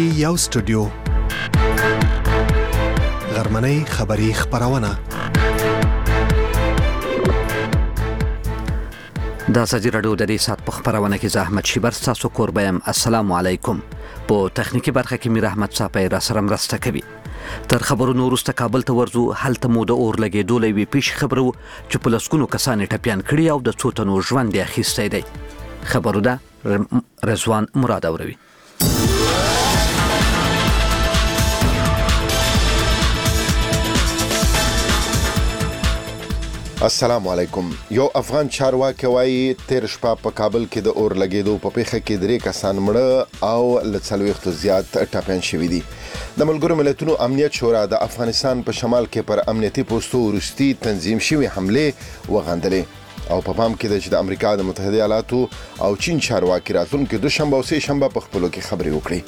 یو سټوډیو غرمنۍ خبری خبرونه دا سجی رادیو د دې سات په خبرونه کې زحمت شیبر تاسو قربایم. السلام علیکم. په تخنیکی برخه کې میر احمد صاحب را سره مرسته کوي. تر خبرونو وروسته کابل ته ورځو. هلته مو د اور لګېدو لوي پیش خبرو چې په لسګونو کسان ټپيان کړي او د څو تنو ژوند یې اخیستی دی. خبرو ده رضوان مراد اوروي. السلام علیکم. یو افغان چارواکي وايي تیر شپه په کابل کې د اور لګېدو په پیښه کې 3 کسان مړه او ل 40 زیات ټپيان شوي دي. د ملګرو ملتونو امنیت شورا د افغانستان په شمال کې پر امنیتي پوسټو وروستي تنظیم شوي حمله وغندلې او په پام کې د امریکا د متحده ایالاتو او چین چارواکي راتلونکي دوشنبه او سه شنبه په خپلو کې خبرې وکړي.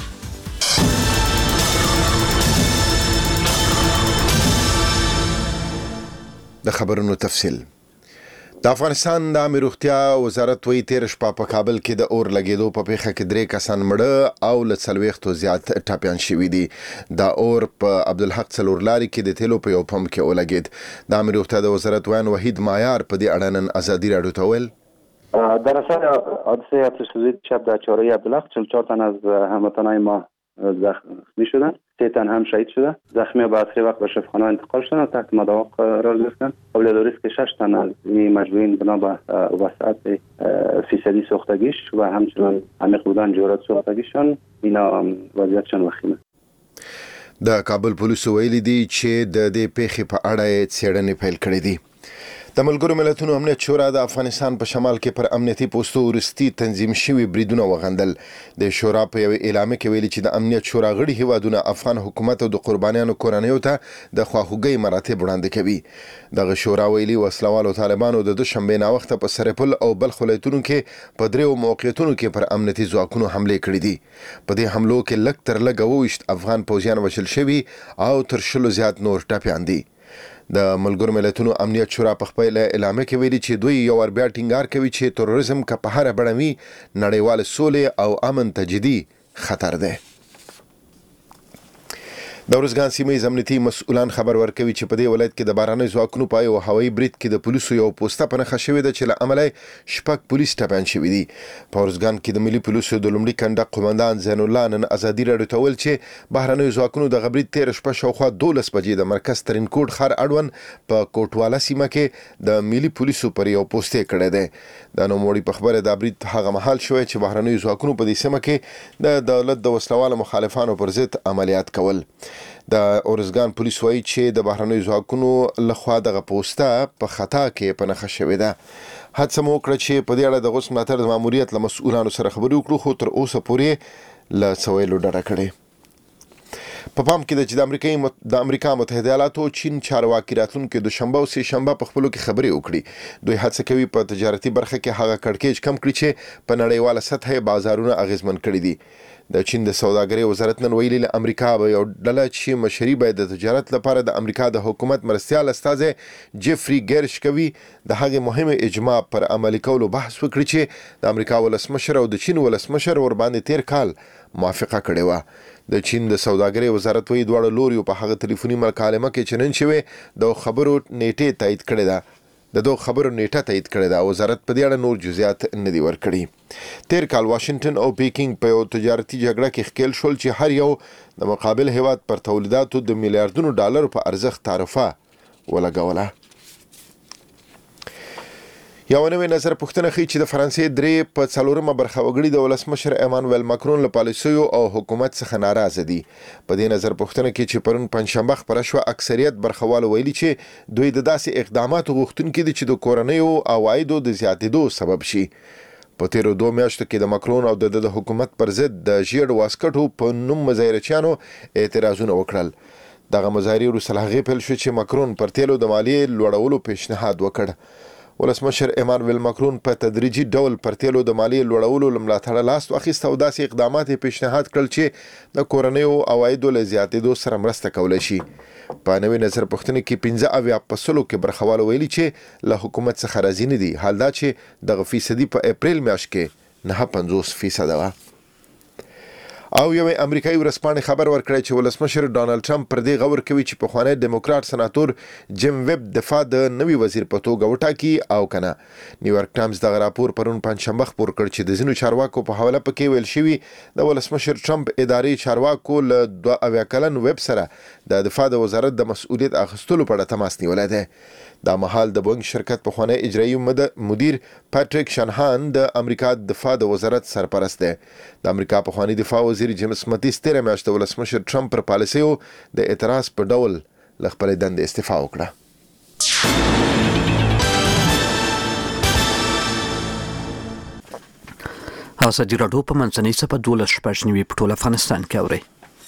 د خبرونو تفصیل. د افغانستان د عامه روغتیا وزارت وایي تیر شپه په کابل کې د اور لګېدو په پیښه کې 3 کسان مړه او ل 40 زیات ټپيان شوي دي. دا اور په عبدالحق څلورلاري کې د تیلو په یو پمپ کې ولګېد. د عامه روغتیا د وزارت وایي وحید مایار په دې اړه نن ازادي راډیو ته ویل در اثر حادثه اتش شب در چهارراه عبدالحق 44 تن از هموطنان ما زخمی شدن، 3 تن هم شهید شده. زخمی به اسرع وقت به شفاخانه انتقال شدن و تحت مداوا قرار گرفتن. قابل دانست که 6 تن از این مجروحین بنا به وسعت فیصدی سوختگیش و همچنان عمیق بودن جرات سوختگیشان اینا وضعیتشان وخیمه. د کابل پولیسو ویلي دي چې د دې پیښې په اړه څېړنې پیل کړې دي. د ملګرو ملتونو امنیت شورا د افغانستان په شمال کې پر امنیتي پوسټو وروستي تنظیم شوي بریدونه وغندل. د شورا په یو اعلامیه کې ویلي چې د امنیت شورا غړي هیوادونه افغان حکومت او د قربانیانو کورنیو ته د خواخوږۍ مراتب وړاندې کوي. دغه شورا ویلي وسلوالو طالبانو د دوشنبه ناوخته په سرپل او بلخ ولایتونو کې په 3 موقعیتونو کې پر امنیتي ځواکونو حمله کړې دي. په دې حملو کې لږ تر لږه 28 افغان پوځیان وژل شوي او تر 100 زیات نور ټپيان دي. د ملګرو ملتونو امنیت شورا په خپل اعلامیه کې ویلي چې دوی یو ور بیا ټینګار کوي چې تروریزم که په هر بڼه وي نړیوال سولې او امن ته جدي خطر ده. د ورزګان سیمې امنیتي مسؤلان خبر ورکوي چې په دې ولایت کې د باراني ځواکونو په یو هوایي برید کې د پولیسو یو پوسټه په نښه شوې ده چې له امله شپږ پولیس ټپيان شوي دي. په ورزګان کې د ملي پولیسو د لومړي کنډک قومندان زین الله نن ازادي راډیو ته ویل چې بهرنیو ځواکونو د برید تیر شپه شاوخوا 12 بجې د مرکز ترین کوټ خار اړوند په کوټواله سیمه کې د ملي پولیسو پر یو پوسټ کړی دی. د نوموړي په خبره د برید هغه مهال شوی چې بهرنیو ځواکونو په دې سیمه کې د دولت د وسلوالو مخالفانو پر ضد عملیات کول. د اورزګان پولیس وایي چې د بهرنیو ځواکونو لخوا دغه پوسټه په خطا کې په نښه شوې ده. هڅه مو وکړه چې په دې اړه د غوښتنې ملاتړ د ماموریت له مسؤلانو سره خبرې وکړو خو تر اوسه پورې له سویلو ډډه کړې. په پام کې ده چې د امریکا متحده ایالاتو چین چارواکي راتلونکي دوشنبه او سه شنبه په خپلو کې خبرې وکړي. دوی هڅه کوي په تجارتي برخه کې هغه کړکېچ کم کړي چې په نړیواله سطحه بازارونه اغیزمن کړي دي. د چین د سوداګرۍ وزارت نن ویلي له امریکا به یو ډله چې مشري باید د تجارت لپاره د امریکا د حکومت مرستیال استازی جیفري ګرش کوي د هغه مهمه اجماع پر عملي کولو بحث وکړي چې د امریکا ولسمشر او د چین ولسمشر ور باندې تیر کال موافقه کړې و. د چین د سوداګرۍ وزارت وایي دواړه لوري په هغه ټلیفوني مکالمه کې چې نن شوی د خبرو نیټه تایید کړې ده. وزارت په دې اړه نور جزئیات نه دي ورکړي. تیر کال واشنگټن او پیکینګ په یو تجارتي جګړه کې ښکېل شول چې هر یو د مقابل هیواد پر تولیداتو د میلیارډونو ډالرو په ارزښت تعرفه ولګوله. یو نوې نظر پوښتنه ښیي چې د فرانسې 3 په 4مه برخه وګړي د ولسمشر ایمانوئل ماکرون له پالیسیو او حکومت څخه ناراضه دي. په دې نظر پوښتنه کې چې پرون پنځشنبه خبره شوه اکثریت برخوال ویلي چې دوی د داسې اقداماتو غوښتونکي دي چې د کورنیو عوایدو د زیاتېدو سبب شي. په تیرو 2 میاشتو کې د ماکرون او د حکومت پر ضد د ژیړ واسکټو په نوم مظاهرچیانو اعتراضونه وکړل. دغه مظاهرې وروسته له هغې پیل شو چې ماکرون پر تیلو د مالیې لوړولو پیشنهاد وکړ. ولسمشر ایمانوئل ماکرون په تدریجي ډول پر تیلو د مالیې لوړولو ملاتړ لاس واخیست او داسې اقدامات پیشنهاد کړل چې د کورنیو عوایدو له زیاتېدو سره مرسته کولی شي. په نوې نظر پوښتنه کې 15% کې برخوالو ویلي چې له حکومت څخه راضي نه دي. حال دا چې دغه فیصدي په اپریل میاشت کې 9.50% وه. او یو امریکایي ورځپاڼې خبر ورکړی چې ولسمشر ډانلډ ټرمپ پر دې غور کوي چې په خوانی ډیموکرات سناتور جیم ویب دفاع د نوي وزیر په توګه وټاکي او کنه. نیویارک ټایمز دغه راپور پرون پنځشنبه خپور کړ چې د ځینو چارواکو په حواله پکې ویل شوی د ولسمشر ټرمپ اداري چارواکو له 2 کلن ویب سره د دفاع د وزارت د مسؤلیت اخیستلو په اړه تماس نیولای دی. دا مهال د بوینګ شرکت په خوانی اجرایي مدیر پاتریک شانهان د امریکا دفاع د وزارت سرپرست دی. د امریکا په خوانی دفاع وزیر جیمز ماتیس تیر میاشت د ولسمشر ټرمپ پر پالیسیو د اعتراض په ډول له خپل دندې استعفا وکړه. ازادي راډیو په منځنۍ صفحه 12 په ټول افغانستان کې اوري.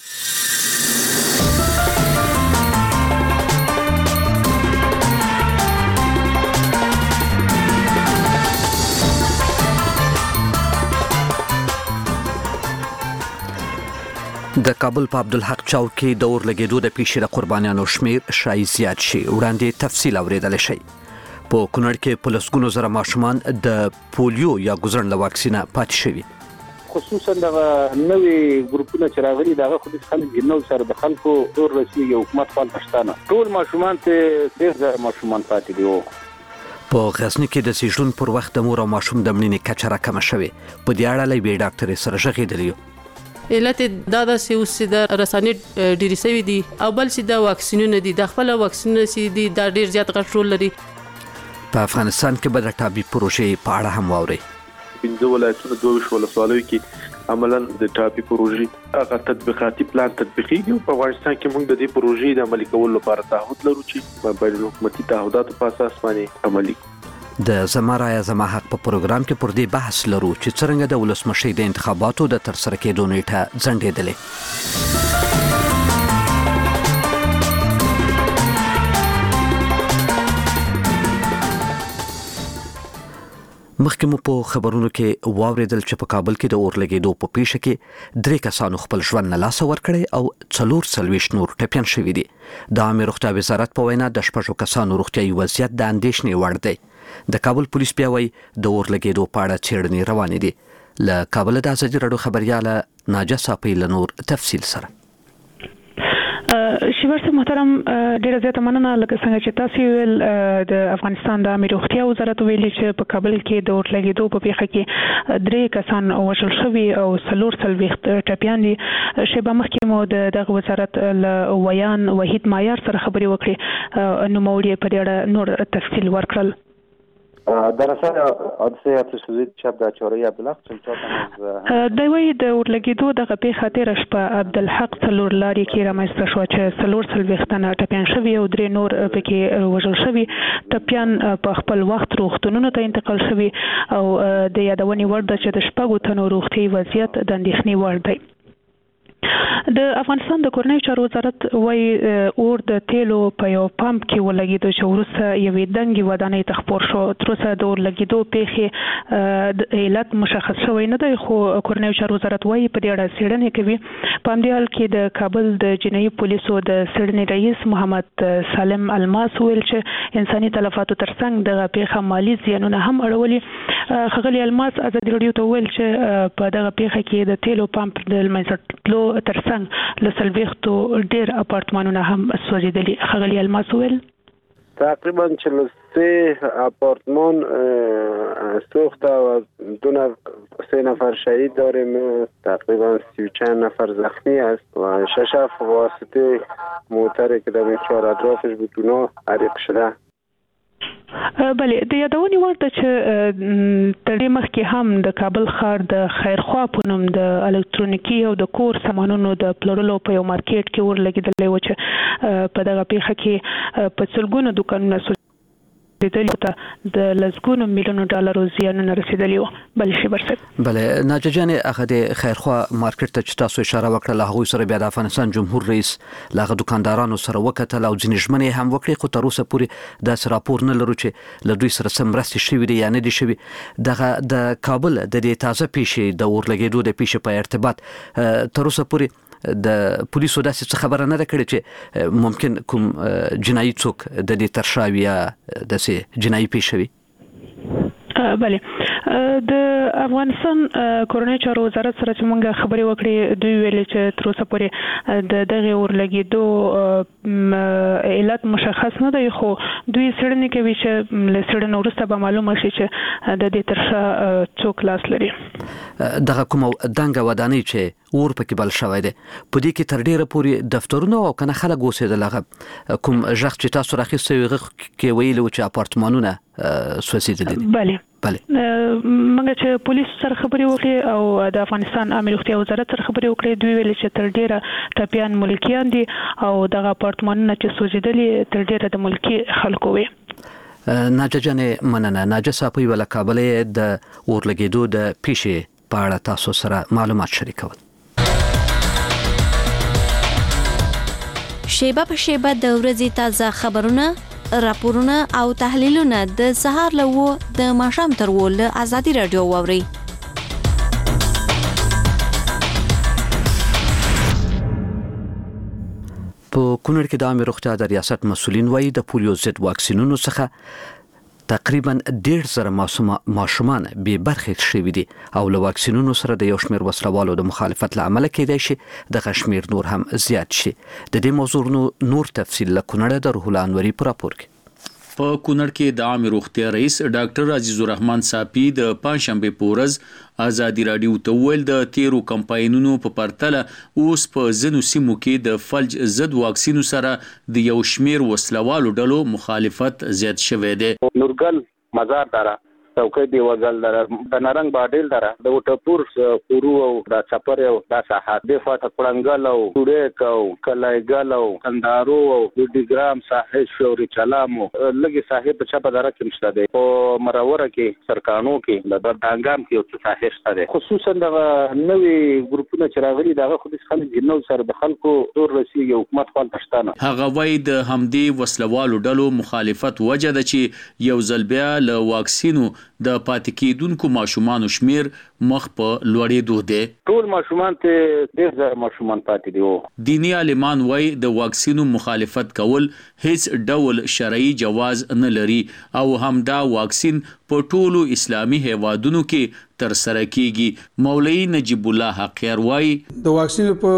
د کابل په عبدالحق چوک کې د اور لګېدو د پیښې د قربانیانو شمیر شایي زیات شي. وړاندې تفصیل اوریدل شي. په کونړ کې په لسګونو زره ماشومان د پولیو یا ګوزړن له واکسینه پاتې شوي. خصوصا د نوې ګروپونو چې راغلي دغه خو د خلک نو سره د خلکو دور رسمي حکومت خپل پښتانه ټول ماشومان ته 10,000 ماشومان پاتې دي. په غزنی کې د سیژن پر وخت د مور او ماشوم د مړینې کچه راکمه شوې. په دې اړه لوی ډاکټر سره غږېدلی. علت دا د رسانې ډېری سوي دي او بل چې د واکسینونه دي د خپل واکسینونه چې دي دا ډېر زیات غټ رول لري. په افغانستان کې به د ټابي پروژې په اړه هم واوري. 15 ولایتونو 22 ولسوالیو کې عملاً د ټاپي پروژې هغه تطبیقاتي پلان تطبیقیږي. په افغانستان کې موږ د دې پروژې د عملي کولو لپاره تعهد لرو چې په بین الحکومتي تعهداتو په اساس باندې عملي. د زما رایه زما حق په پروګرام کې پر دې بحث لرو چې څنګه د ولسمشر د انتخاباتو د ترسره کېدو نیټه ځنډېدلې. مخکې مو په خبرونو کې واوریدل چې په کابل کې د اور لګېدو په پیښه کې 3 کسانو خپل ژوند نه لاس ورکړی او 44 نور ټپیان شوي دي. د عامه روغتیا وزارت په وینا د 6 کسانو روغتیايي وضعیت د اندېښنې وړ دی. د کابل پولیس بیا وايي د اور لګېدو په اړه څېړنې روانې دي. له کابل د ازادي راډیو خبرياله ناجا صافي له نور تفصیل سره. شیبر محترم ډیره زیاته مننه. لکه څنګه چې تاسو ویل د افغانستان د عامه روغتیا وزارت ویلي چې په کابل کې د اور لګېدو په پیښه کې 3 کسان وژل شوي او 44 ټپیان دي. شیبه مخکې مو د وزارت له ویان وحید مایار سره خبرې وکړې نو موري په اړه نور تفصیل ورکړل. در اثر حادثه اتش شب در چهارراه عبدالحق 44 د وی د اور لګېدو دغه پیښه تیر شپه عبدالحق څلور لارې کې رامنځته شو چې 44 ټپیان شوي او 3 نور پکې وژل شوي. ټپیان په خپل وخت روغتونونو ته انتقال شوي او د یادونې وړ ده چې د 6 تنو روغتي وضعیت د اندېښنې وړ دی. د افغانستان د کورنیو چارو وزارت وايي اور د تیلو په یو پمپ کې ولګېدو چې وروسته یوې دنګې ودانۍ ته خپور شو. تر اوسه د اور لګېدو پیښې د علت مشخص شوی نه دی خو کورنیو چارو وزارت وايي په دې اړه څېړنې کوي. په همدې حال کې د کابل د جنایي پولیسو د څېړنې رئیس محمد سالم الماس ویل چې انساني تلفاتو ترڅنګ دغه پیښه مالي زیانونه هم اړولي. ښاغلي الماس ازادي راډیو ته ویل چې په دغه پیښه کې د تیلو پمپ د لمنځه تلو ترڅنګ له 40 ډېر اپارتمانونه هم سوځېدلي. ښاغلي الماس ویل تقریبا 43 اپارتمان سوخته و 3 نفر شهید داریم. تقریبا 30 نفر زخمی است و 6 واسطه موتری که در چهار اطرافش بود اونا حریق شده. بله د یادونې وړ ده چې تر دې مخکې هم د کابل ښار د خیرخوا په نوم د الکترونیکي او د کور سامانونو د پلورلو په یو مارکیټ کې اور لګېدلی و چې په دغه پیښه کې په سلګونو دوکانونه سوځېدلي ته د لسګونو میلیونو ډالرو زیانونه رسېدلي وو. بلې شیبر صاحب. بله ناجا جانې هغه د خیرخوا مارکیټ ته چې تاسو اشاره وکړه له هغوی سره بیا د افغانستان جمهور رئیس له هغه دوکاندارانو سره وکتل او ځینې ژمنې هم وکړې خو تر اوسه پورې داسې راپور نه لرو چې له دوی سره څه مرستې شوي دي یا نه دي شوي. دغه د کابل د دې تازه پیښې د اور لګېدو د پیښې په ارتباط تر اوسه پورې د پولیسو داسې څه خبره نه ده کړې چې ممکن کوم جنایي څوک د دې تر شا وي یا داسې جنایي پیښه وي. بله د افغانستان کورنۍ چارو وزارت سره چې موږ خبرې وکړې دوی ویلي چې تر اوسه پورې د دغه اورلګېدو علت مشخص نه دی خو دوی څېړنې کوي چې له څېړنې وروسته به معلومه شي چې د دې تر شا څوک لاس لري. دغه کومه دنګه ودانۍ چې اور پکې بل شوی دی په دې کې تر ډیره پورې دفترونه او کنه خلک اوسېدل هغه کوم ژغ چې تاسو راخیستو هغه کې ویلو چې اپارتمانونه سوځېدلي دي. بله موږ چې پولیس سره خبرې وکړې او د افغانستان عامه روغتیا وزارت سره خبرې وکړې دوی ویلي چې تر ډیره ټپیان ملکیان دي او دغه اپارتمانونه چې سوځېدلي تر ډیره د ملکی خلکو وي. ناجه جانې مننه. ناجه صاحب ویل کابلې د اورلګېدو د پیښې په اړه تاسو سره معلومات شریکول. شیبه په شیبه د ورځې تازه خبرونه، راپورونه او تحلیلونه د سهار له 9 د ماښام تر 10 له ازادي رادیو واوري. په کونړ کې د عامه روغتیا د ریاست مسؤلین وایي د پولیو ضد واکسینونو څخه تقریبا 1.5 ماشومان به برخه شوي دي او له واکسینونو سره د یو شمېر وسلوالو د مخالفت لامل کېدای شي د شمېر نور هم زیات شي. د دې موضوع نور تفصیل له کونړ د روح الله انوري پر راپور کې. په کونړ کې د عامه روغتیا رئیس ډاکټر عزیز الرحمن صاپی د پنځشنبه پورز ازادي رادیو ته ویل د تیرو کمپاینونو په پرتله اوس په ځینو سیمو کې د فلج ضد واکسینو سره د یو شمېر وسلوالو ډلو مخالفت زیات شوی دی. نورګل مزار دره څوکۍ دی وګل دره د نارنګ باډل دره د وټپور پورو او د چپر او د ساحات د فاته پړنګل او ټوډه کو کلایګل او کندارو او د ډیګرام ساحل شوري چلامو لګي صاحب په چپه دره کې مشته دی او مراوره کې سرکانو کې د دانګام کې او صاحب شته دی. خصوصا د نوې ګروپونو چې راغلي دغه خو د خلک جنو سره د خلکو زور رسیږي حکومت خپل پښتانه هغه وای د همدې وسلوالو ډلو مخالفت وجه ده چې یو ځل بیا له واکسینو د پاتې کېدونکو ماشومان شمیر مخ په لوړېدو دی. ټول ماشومان ته ډېر زیات ماشومان پاتې دي. دینی عالمان وای د واکسینو مخالفت کول هیڅ ډول شرعي جواز نه لري او همدا واکسین په ټولو اسلامي هیوادونو کې تر سره کیږي. مولوی نجیب الله حقیر وای د واکسین په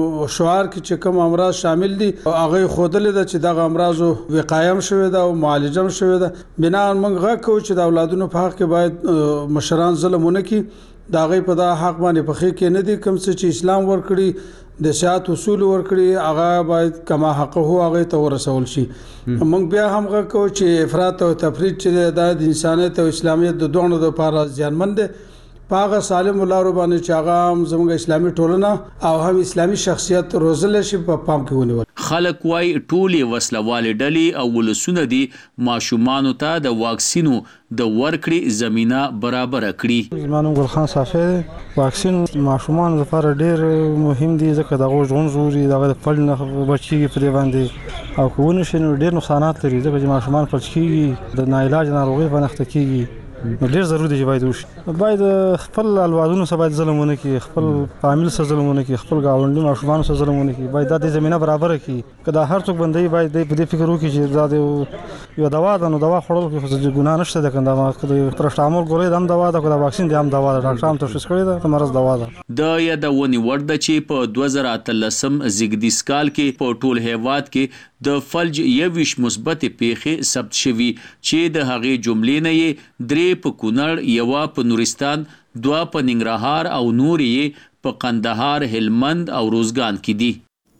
شعار کې چې کوم امراض شامل دي هغه خودل د چې دغه امراض وقایم شوی دا او معالجه شوی دا بنا موږ غوښو چې د اولادونو په حق کې باید مشران ظلمونه کوي دا غي په دا حق باندې په خې کې نه دي کوم څه چې اسلام ورکړي د شریعت اصول ورکړي هغه باید کما حق هو هغه ته ورسول شي. موږ بیا هم غوښو چې افراط او تفرید چې د انسانیت او اسلامیت د دوه لپاره ځانمند پاغه سالم ولارو باندې چې هغه زموږ اسلامي ټولنه او هم اسلامي شخصیت روزل شي په پام کې ونیول. خلک وای ټولي وسلوالې ډلې او ولسونه دي ماشومان ته د واکسینو د ورکړې زمينه برابر کړي. زمانو ګل خان صافي واکسین ماشومان لپاره ډېر مهم دي ځکه دغه ژوند زوري دغه فل نه بچيږي په دې باندې او کوونه شنو ډېر نقصانات لري ځکه چې ماشومان فلج کیږي د ناعلاج ناروغي په نخته کیږي. ډېر ضروري دی چې باید وشي باید خپل اولادونو سره باید ظلمونه کوي خپل فامیل سره ظلمونه کوي خپل گاونډي ماشومان سره ظلمونه کوي باید د زمينه برابر کړي کله هر څوک باندې باید په دې فکر وکړي چې دا یو دوا ده نو دوا خورل کې خو ګناه نشته ده کنده ما پرشتامول ګولې د هم دوا ده کله واکسین د هم دوا ده ډاکټر هم تشخیص کړی ده مرز دوا ده. د یادونې وړ ده چې په 2013 زیږدیز کال کې په ټول هیواد کې د فلج یوش مثبت پیښې ثبت شوي چې د هغې جملې نه یې 3 په کونړ یو په نورستان 2 په ننګرهار او نور یې په قندهار هلمند او روزګان کې دي.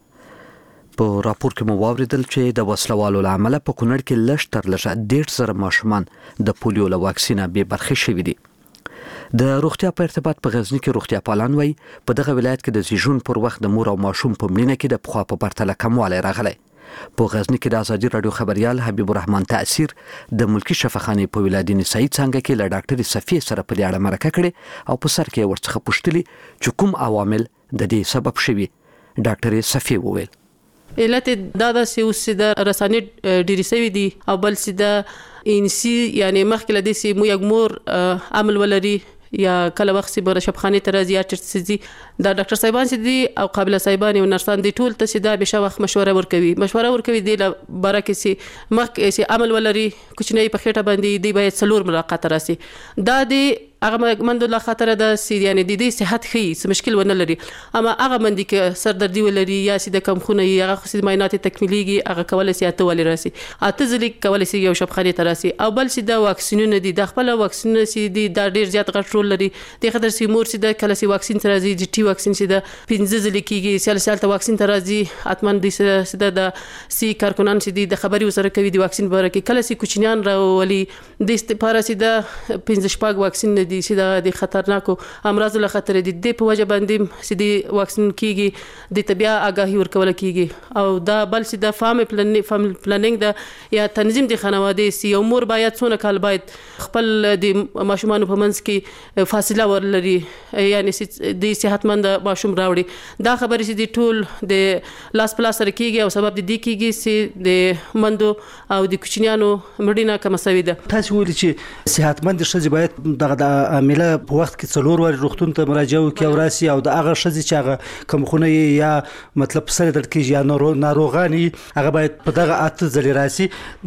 په راپور کې مو واوریدل چې د وسلوالو لامل په کونړ کې لږ تر لږه 1.5 ماشومان د پولیو له واکسینه به برخه شوي دي. د روغتیا په ارتباط په غزنی کې روغتیا پالان وای په دغه ولایت کې د زیږون پر وخت د مور او ماشوم په مړینه کې د پخوا په پرتله کموالی راغلی. په غزنی کې د ازادي رادیو خبريال حبیب الرحمن تاثیر د ملکی شفاخانه په ولادت نسائی څنګه کې له ډاکټر صفیه سره په اړه مرکه کړې او په سر کې ورڅخه پوښتلي چې کوم عوامل د دې سبب شوي. ډاکټر صفیه وویل علت دا د سیده رسانې ډیری سوي دي او بل سیده انسی یعنی مخکله د سی مو یک مور عمل ولري یا کله وخت به شفاخانه ته راځي یا چرته سي دا ډاکټر صاحبان سي دي او قابل صاحبان او نرسان دي ټول ته سي دا به شوخ مشوره ورکوي دی لپاره کې سي مخ سي عمل ولري کوچنی په خېټه باندې دی باید څلور ملاقات راسي دا دی هغه مند له خطر د یعنی د دې صحت خي مشکل ونه لري اما هغه مند کې سردردي ولري یا سید کم خونه هغه خصي معاینات تکمیلیږي هغه کولای شي اته ولې راسي اته ځلې کولای شي یو شبخانه تراسي او بل سي د واکسینونه دي د خپل واکسینونه سي دي د ډیر زیات غټ لري د خطر سي مور سي د کله سي واکسین ترازي جی ټي واکسین سي د 15 ځلې کیږي سال ته واکسین ترازي اتمن دي سي د سي کارکونان سي د خبري وسره کوي د واکسین باره کې کله سي کوچنیان راولي د استفاره سي د 15 شپږ واکسین دي سي د خطرناکو امراض له خطر دي د په وجه باندې سي د واکسین کیږي د طبيعه آگاهي ورکول کیږي او دا بل سي د فامily پلانینګ د یا تنظیم د خانواده سي یو مور باید څونه کال باید خپل د ماشومان په منځ کې فاصله ورلري یعنی د صحتمند ماشوم راوړي دا خبرې سي د ټول د لاس پلاس سره کیږي او سبب د دې کیږي سي د مندو او د کوچنیانو مړینه کم شوې ده تاسو ویل چې صحتمند ښځې باید دغه د عامله په وخت کې څلور واري روغتون ته مراجعه وکړي او راسي او د هغه ښځې چې هغه کوم خونه یا مطلب سره درد کېږي یا ناروغاني هغه باید په دغه اته ځلې راسي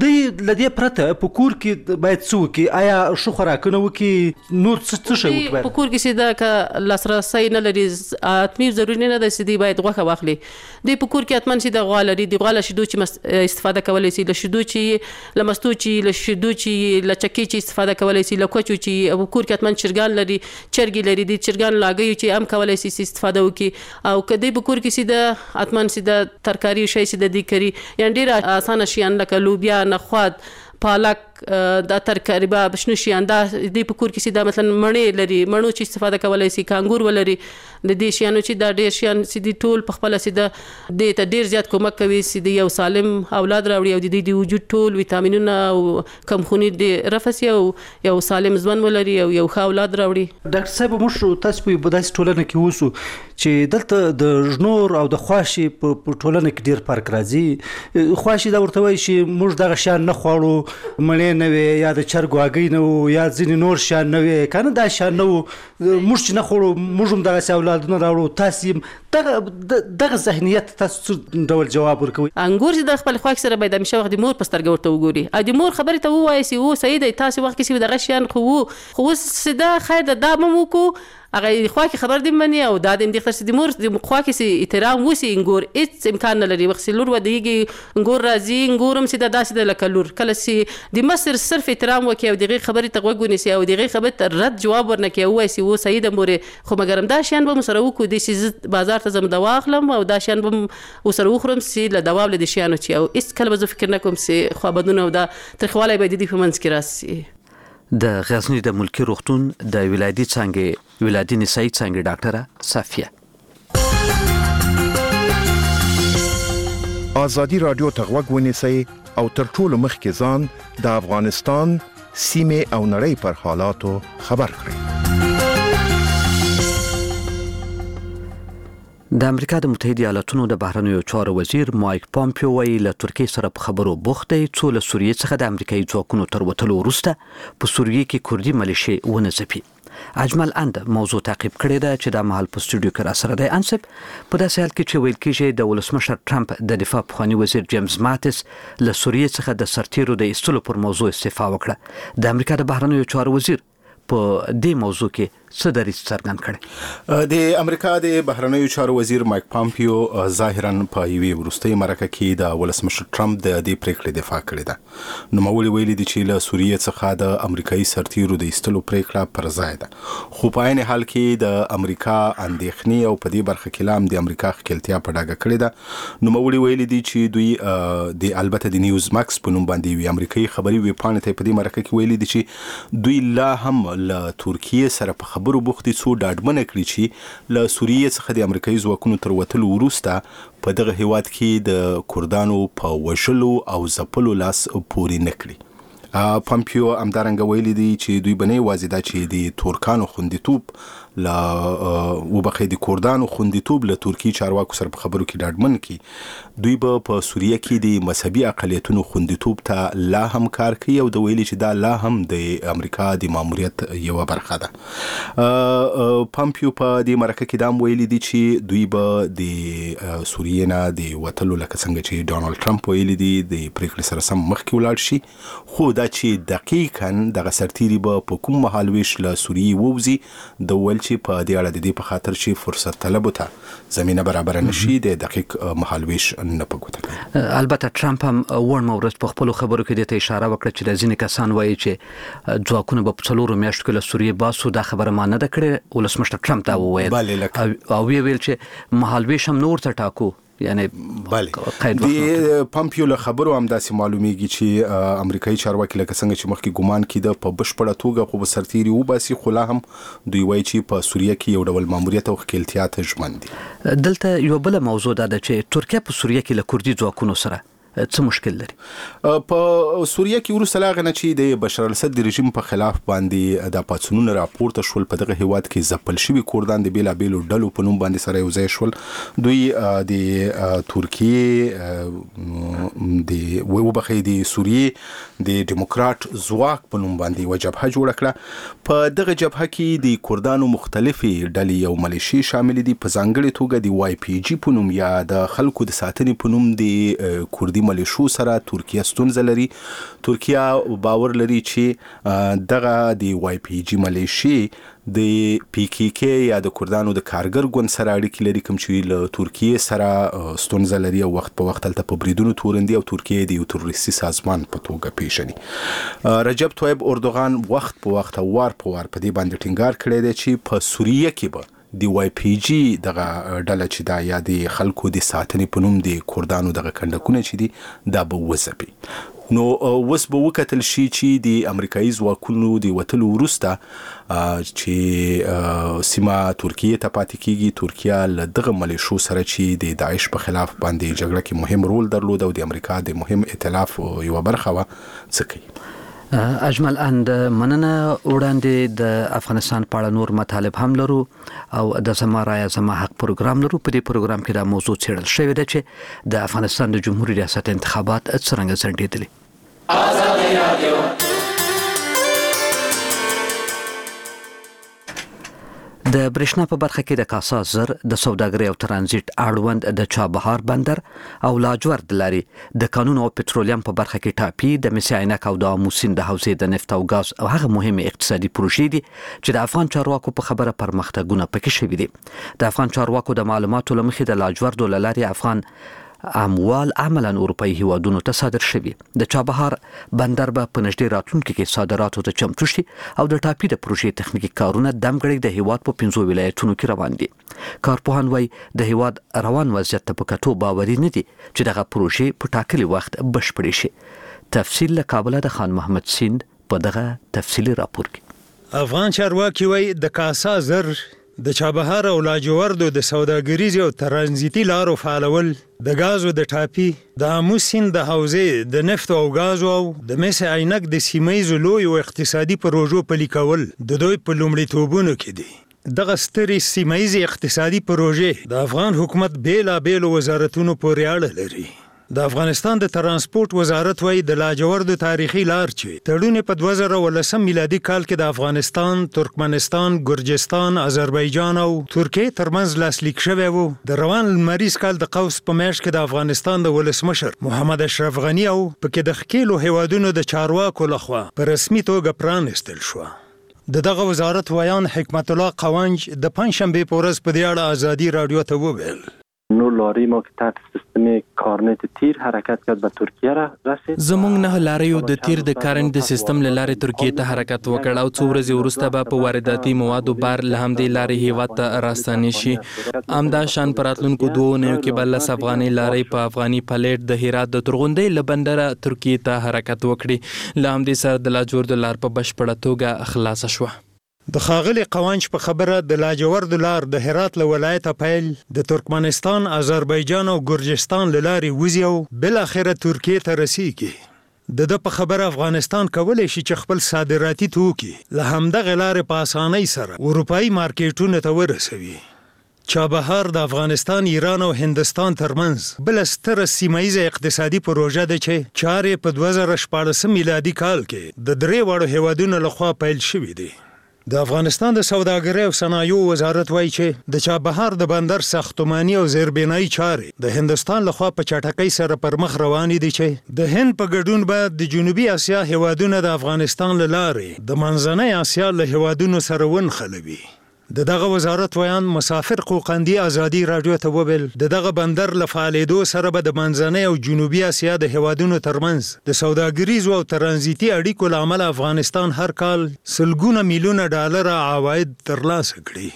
د لدې پرته په کور کې باید څه وکړي آیا شو خوراکونه وکړي نور څه شی وکړي په کور کې چې دا لاسرسي نه لري اتمی ضروري نه ده چې دی باید غوښه واخلي د په کور کې اتمن چې د غوا لري د غوا له شیدو چې استفاده کولای شي له شیدو چې لمستو چې له شیدو چې له چکی چې استفاده کولای شي له کوچو چې په کور کې اتمن چرګان لري چرګي لري د چرګان لاګي چې هم کولای شي استفاده وکړي او کدی په کور کې چې د اتمن چې د ترکاری شي چې د دې کری یعنی ډیر اسانه شي لکه لوبیا نخود پالک د ترکاری به بشنو شي انده د په کور کې سي دا مثلا مڼې لري مڼو چې استفاده کولای شي کانګور ولري د دې شیانو چې دا ډیر شیان سي د ټول په خپل سي د ته ډیر زیات کومک کوي سي د یو سالم اولاد راوړي او د دې وجود ټول ویټامینونه او کمخونی د رفسي او یو سالم ژوند ولري او یو ښه اولاد راوړي ډاکټر صاحب موږ تاسو په بداسي ټولنه کې وسو چې دلته د ژنور او د خواشي په ټولنه کې ډیر فرق راځي خواشي دا ورته وایي چې موږ دغه شان نه خوړو مړې نه وي یا د چرګ واګي نه وو یا ځینې نور شان نه وي کنه دا شان نه وو موږ چې نه خوړو موږ هم دغه اولادونه راوړو تاسو دغه ذهنیت تاسو ډول جواب ورکوي انګور چې د خپل خواک سره باید همیشه وخت د مور په سترګه ورته وګوري ا د مور خبره ته وایي چې و سید تاسو وخت کې دغه شان خو سدا خیر د دامو کو هغه خو کې خبر دې مني او دا د اندخر سي د مور د خو کې سي احترام وسی انګور هیڅ امکان نه لري وخت لور ودیږي انګور راځي انګورم سي د داسې د لکلور کله سي د مصر صرف احترام وکي او دغه خبرې ته وګونی سي او دغه خبرې رد جواب ورنکي وای سي و سید مور خو مګرم دا شان به مسره وکړو د سي بازار ته زم دوا اخلم او دا شان به وسره وخرم سي له دوا ول د شانو چي او اس کله به فکر نکوم سي خو بدونه او دا ترخواله به د دې فمنس کې راسي د غزنی د ملکی روغتون د ولادي څنګه ولادي نسائی څنګه ډاکټره صافیه آزادی رادیو تغوږ ونیسئ او تر ټولو مخکې ځان د افغانستان سیمه او نړۍ پر حالاتو خبر کړئ د امریکا د متحده ایالاتونو د بهرنیو چارو وزیر مایک پامپیو ویلي له ترکیه سره په خبرو بوخت دی څو له سوریې څخه د امریکایي ځواکونو تر وتلو وروسته په سوریې کې کوردي ملیشې ونځپي اجمل اند موضوع تعقیب کړی ده چې د مهال په سټوډیو کې را سره دی انسب په داسې حال کې چې ویل کېږي د ولسمشر ټرمپ د دفاع پخوانی وزیر جیمز ماتس له سوریې څخه د سرتیرو د ایستلو پر موضوع استعفا وکړه د امریکا د بهرنیو چارو وزیر په دې موضوع کې څه دریځ څرګند کړی د امریکا د بهرنیو چارو وزیر مایک پامپیو ظاهرا په یوې وروستۍ مرکه کې د ولسمشر ټرمپ د دې پریکړې دفاع کړې ده نو مولي ویلي دي چې له سوریې څخه د امریکایي سرتیرو د ایستلو پریکړه پر ځای ده خو په عین حال کې د امریکا اندېښنې او په دې برخه کې لام د امریکا خپلتیا په ډاګه کړې ده نو مولي ویلي دي چې دوی د البته د نیوز ماکس په نوم باندې وی امریکایي خبري ویبپاڼې ته په دې مرکه کې ویلي دي چې دوی لا هم له ترکیه سره په خبرو بوختي څو ډاډمنه کړي چې له سوریې څخه د امریکایي ځواکونو تر وتلو وروسته په دغه هیواد کې د کردانو په وژلو او ځپلو لاس پورې نه کړي پامپیو همدارنګه ویلي دي چې دوی بنې واضح ده چې د ترکانو خوندیتوب لا وبخې د کوردانو خوندیتوب له ترکیه چارواکو سره په خبرو کې ډاډمن کی دوی په سوریه کې د مذهبي اقلیتونو خوندیتوب ته لا هم کار کوي او د ویلي چې دا لا هم د امریکا د ماموریت یو برخه ده. پامپیو په دې مرکه کې دا ویلي دي چې دوی به د سوریه نه د وټلو لکه څنګه چې ډونالد ټرمپ ویلي دي د پریکړې سره سم مخکې ولاړ شي، خو دا چې دقیقاً دغه سرتیري به په کوم مهالويش له سوریه ووزي د ول چې په دې اړه د دې په خاطر چې فرصت طلب ته زمينه برابر نشي د دقیق مهالويش نه پګوت. البته ټرمپ هم ورن مورس په خپل خبرو کې د اشاره وکړه چې د ځینې کسان وایي چې ځواکونه په څلورو میاشتو کې له سوریه باسو دا خبره ما نه ده کړې. ولسمشر ټرمپ دا وویل او ویل چې مهالويش هم نور ته ټاکو، یعنی د پامپیو له خبرو هم داسې معلومیږي چې امریکایي چارواکي لکه څنګه چې مخکې ګمان کیده په بشپړه توګه خو سرتیري وباسي، خو لا هم دوی وایي چې په سوریه کې یو ډول ماموریت او خپلتیا ته ژمن دي. دلته یو بل موضوع ده چې ترکیه په سوریه کې له کوردي ځواکونو سره څه مشکل لري؟ په سوریه کې وروسته لاغه نه چې د بشار الاسد د رژیم په خلاف باندې د پاتسونونو راپورته شول په دغه هیواد کې ځپل شوی کوردان د بیلا بیلو ډلو په نوم باندې سره یو ځای شول. دوی د ترکیه د وبخې د سوریه د دیموکرات ځواک په نوم باندې یو جبهه جوړ کړه. په دغه جبهه کې د کوردانو مختلفي ډلې او ملیشي شامل دي، په ځانګړي توګه د واي پی جی په نوم یا د خلکو د ساتنې په نوم د کوردي ملیشو سره ترکیه ستونزه لري. ترکیه باور لري چې دغه د واي پی جی ملیشي د پی کی کی یا د کوردانو د کارګر ګوند سره اړیکې لري، کوم چې له ترکیه سره ستونزه لري او وخت په وخت تلته په بریدونو تورندي او ترکیه د یو تروریستي سازمان په توګه پیژني. رجب طیب اردوغان وخت په وخت او وار په وار په دې باندې ټینګار کړی دی چې په سوریه کې به دی واي پی جی دغه ډله چې دا یا د خلکو د ساتنې په نوم د کوردانو دغه کندکونه چې دي دا به وځپي. نو وس به وکتل شي چې د امریکایي ځواکونو د وټلو وروسته چې سیمه ترکیه ته پاتې کیږي، ترکیه له دغه ملیشو سره چې د داعش په خلاف باندې جګړه کې مهم رول درلود او د امریکا د مهم ائتلاف یو برخه و څه کوي. اجمل اند مننه. وړاندې د افغانستان په اړه نور مطالب هم لرو او د زما رای زما حق پروګرام لرو. په دې پروګرام کې دا موضوع څېړل شوې ده چې د افغانستان د جمهوریت ریاست انتخابات څنګه ځنډېدلي. آزادي رادیو د برېښنا په برخه کې د کاسا زر د سوداګرۍ او ترانزیت اړوند د چابهار بندر او لاجورد لاري د قانون او پټرولیم په برخه کې ټاپي د مس عینک او د اموسین د حوزې د نفت او غاز او هغه مهمه اقتصادي پروژې دي چې د افغان چارواکو په خبره پرمختګونه پکې شوي دي. د افغان چارواکو د معلوماتو لمخې د لاجورد لاري افغان اموال عملاً اروپایي هیوادونو ته صادر شوي. د چابهار بندر به په نږدې راتلونکي کې صادراتو ته چمتو شي او د ټاپي د پروژې تخنیکی کارونه دمګړی د هیواد په 15 ولایتونو کې روان دي. کارپوهان وایي د هیواد روان وضعیت ته په کتو باوري نه دي چې دغه پروژې په ټاکلي وخت بشپړې شي. تفصیل له کابل د خان محمد سیند په دغه تفصیلي راپور کې. افغان چارواکي وایي د کاسا زر د چابهار او لاجوردو د سوداګریز او ترانزیتي لارو فعالول، د غازو د ټاپي، د اموسین د حوزې د نفت او غازو او د مس عینک د سیمایي لوی او اقتصادي پروژو پلي کول د دوی په لومړیتوبونو کې دي. دغه سترې سیمایي اقتصادي پروژې د افغان حکومت بیلابیل وزارتونو پورې اړه لري. د افغانستان د ترانسپورت وزارت وایي د لاجورد تاریخي لار چې تړون په 2019 میلادي کال کې د افغانستان، ترکمنستان، ګرجستان، آذربایجان او ترکیه ترمنځ لاسلیک شوی و، د روان لمریز کال د قوس په میاشت کې د افغانستان د ولسمشر محمد اشرف غنی او پکې د خکیلو هیوادونو د چارواکو لخوا په رسمي توګه پرانستل شو. دغه وزارت ویان حکمت الله قوانج د پنځشنبه په ورځ په دې اړه ازادي رادیو ته وویل. نو لاری ما که تحت سیستم کارنت تیر حرکت کرد به ترکیه رسید. زمونږ نه لاریو د تیر د کارنت سیستم له لارې ترکیه ته حرکت وکړ او څو ورځې وروسته به په وارداتي موادو بار له همدې لارې هیواد ته راستنې شي. همدا شان په راتلونکو 2 اونیو کې به 10 افغاني لارې په افغاني پلیټ د هرات د ترغونډۍ له بندره ترکیه ته حرکت وکړي. له همدې سره د لاجورد لار په بشپړه توګه خلاصه شوه. د خاغلی قوانج په خبره د لاجورد لار د هرات له ولایت پیل د ترکمنستان، آذربایجان او ګرجستان له لارې وځي او بل اخره ترکیه ته رسیږي. د په خبره افغانستان کولای شي چې خپل صادراتي توکي له همدغه لارې په اسانۍ سره اروپایي مارکیټونو ته ورسوي. چابهار د افغانستان، ایران او هندستان ترمنځ بل ستره سیمایي اقتصادي پروژه ده چې چارې په 2014 میلادي کال کې د درې واړو هیوادونو لخوا پیل شوې دي. د افغانستان د سوداګرۍ او صنایعو وزارت وایي چې د چابهار د بندر ساختماني او زیربنایي چارې د هندستان لخوا په چټکۍ سره پر مخ روانې دي چې د هند په ګډون به د جنوبي اسیا هیوادونه د افغانستان له لارې د منځنۍ اسیا له هیوادونو سره ونښلوي. د دغه وزارت ویان مسافر قوقندي ازادي رادیو ته وویل د دغه بندر له فعالېدو سره به د منځنۍ او جنوبي اسیا د هیوادونو ترمنځ د سوداګریزو او ترانزیتي اړیکو له امله افغانستان هر کال سلګونه میلیونه ډالر عواید ترلاسه کړي.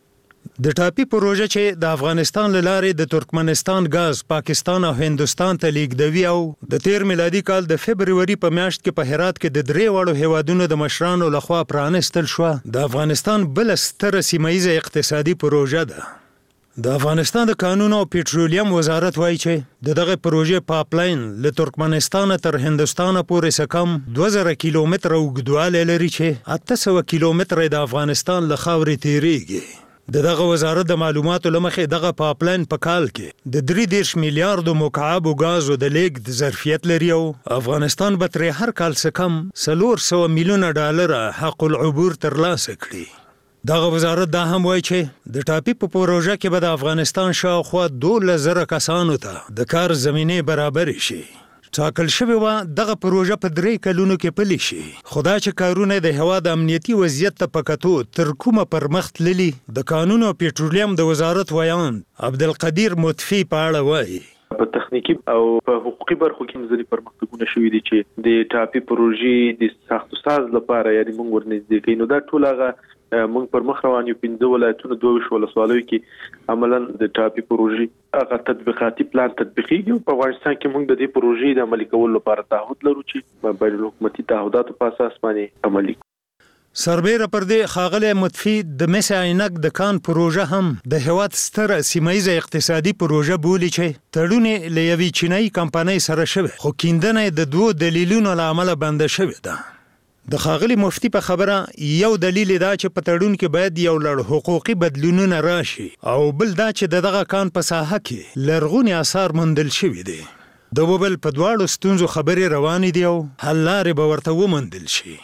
د ټاپي پروژه چې د افغانستان له لارې د ترکمنستان غاز پاکستان او هندستان ته لیږدوي او د تیر میلادي کال د فبروري په میاشت کې په هرات کې د درې واړو هیوادونو د مشرانو لخوا پرانستل شو، د افغانستان بل ستره سیمایي اقتصادي پروژه ده. د افغانستان د کانونو او پټرولیم وزارت وایي چې دغه پروژې پاپلاین له ترکمنستان تر هندستان پورې څه کم 2000 کیلومتره اوږدوالی لري چې 800 کیلومتره د افغانستان له خاورې تیریږي. دغه وزارت د معلوماتو لمخې دغه پاپلاین په کال کې د 3 میلیارډو مکعبو غازو د لیږد ظرفیت لري او افغانستان به ترې هر کال څه کم 400 میلیونه ډالر حق العبور ترلاسه کړي. دغه وزارت دا هم وایي چې د ټاپي په پروژه کې به د افغانستان شاوخوا 12,000 کسانو ته د کار زمینې برابر شي. ټاکل شوی و دغه پروژه په 3 کلونو کې پلی شي، خو دا چې کارونه د هیواد امنیتي وضعیت ته په کتو تر کومه پرمخ تللي. د کانونو او پټرولیم د وزارت ویان عبدالقدیر مطفی په اړه وایي په تخنیکی او په حقوقي برخو کې ځلې پرمختګونه شوي دي چې د ټاپي پروژې د ساختوساز لپاره یعنی موږ ورنږدې کوي. نو دا ټول هغه موږ پر مخ روان یو 15 ولایتونو 22 ولسوالیو کې عملاً د ټاپي پروژې هغه تطبیقاتي پلان تطبیقیږي. په افغانستان کې موږ د دې پروژې د عملي کولو لپاره تعهد لرو چې بین الحکومتي تعهداتو په اساس باندې عملي. سربیره پر دې ښاغلی مطفی د مس عینک د کان پروژه هم د هیواد ستره سیمایي اقتصادي پروژه بولي چې تړون له یوې چینایي کمپنۍ سره شوی، خو کیندنه د 2 دلیلونو له امله بنده شوې ده. د ښاغلي مفتي په خبره یو دلیل دا چې په تړون کې باید یو لړ حقوقي بدلونونه راشي او بل دا چې دغه کان په ساحه کې لرغوني آثار موندل شوي دي. د وبل په دواړو ستونزو خبرې روانې دي او حل لارې به ورته وموندل شي.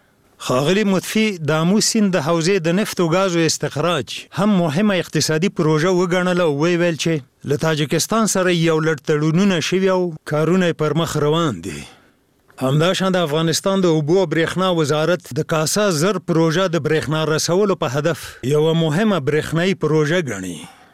ښاغلي مطفي د آمو سیند د حوزې د نفت او غازو استخراج هم مهمه اقتصادي پروژه وګڼله او ویل چې له تاجکستان سره یو لړ تړونونه شوي او کارونه پر مخ روان دي. همداشان د افغانستان د اوبو او برېښنا وزارت د کاسا زر پروژه د برېښنا رسولو په هدف یو مهمه برېښنايي پروژه ګڼي.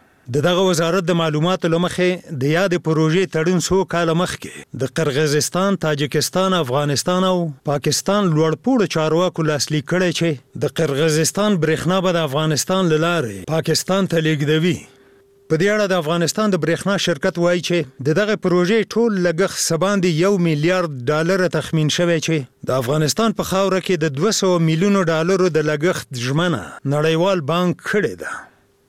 دغه وزارت د معلوماتو لمخې د یادې پروژې تړون 100 کال مخکې د قرغیزستان، تاجکستان، افغانستان او پاکستان لوړپوړو چارواکو لاسلیک کړی چې د قرغیزستان برېښنا به د افغانستان له لارې پاکستان ته لیږدوي. په دې اړه د افغانستان د برېښنا شرکت وایي چې دغه پروژې ټول لګښت سباندې 1 میلیارډ ډالر تخمین شوی چې د افغانستان په خاوره کې د 200 میلیونو ډالرو د لګښت ژمنه نړیوال بانک کړې ده.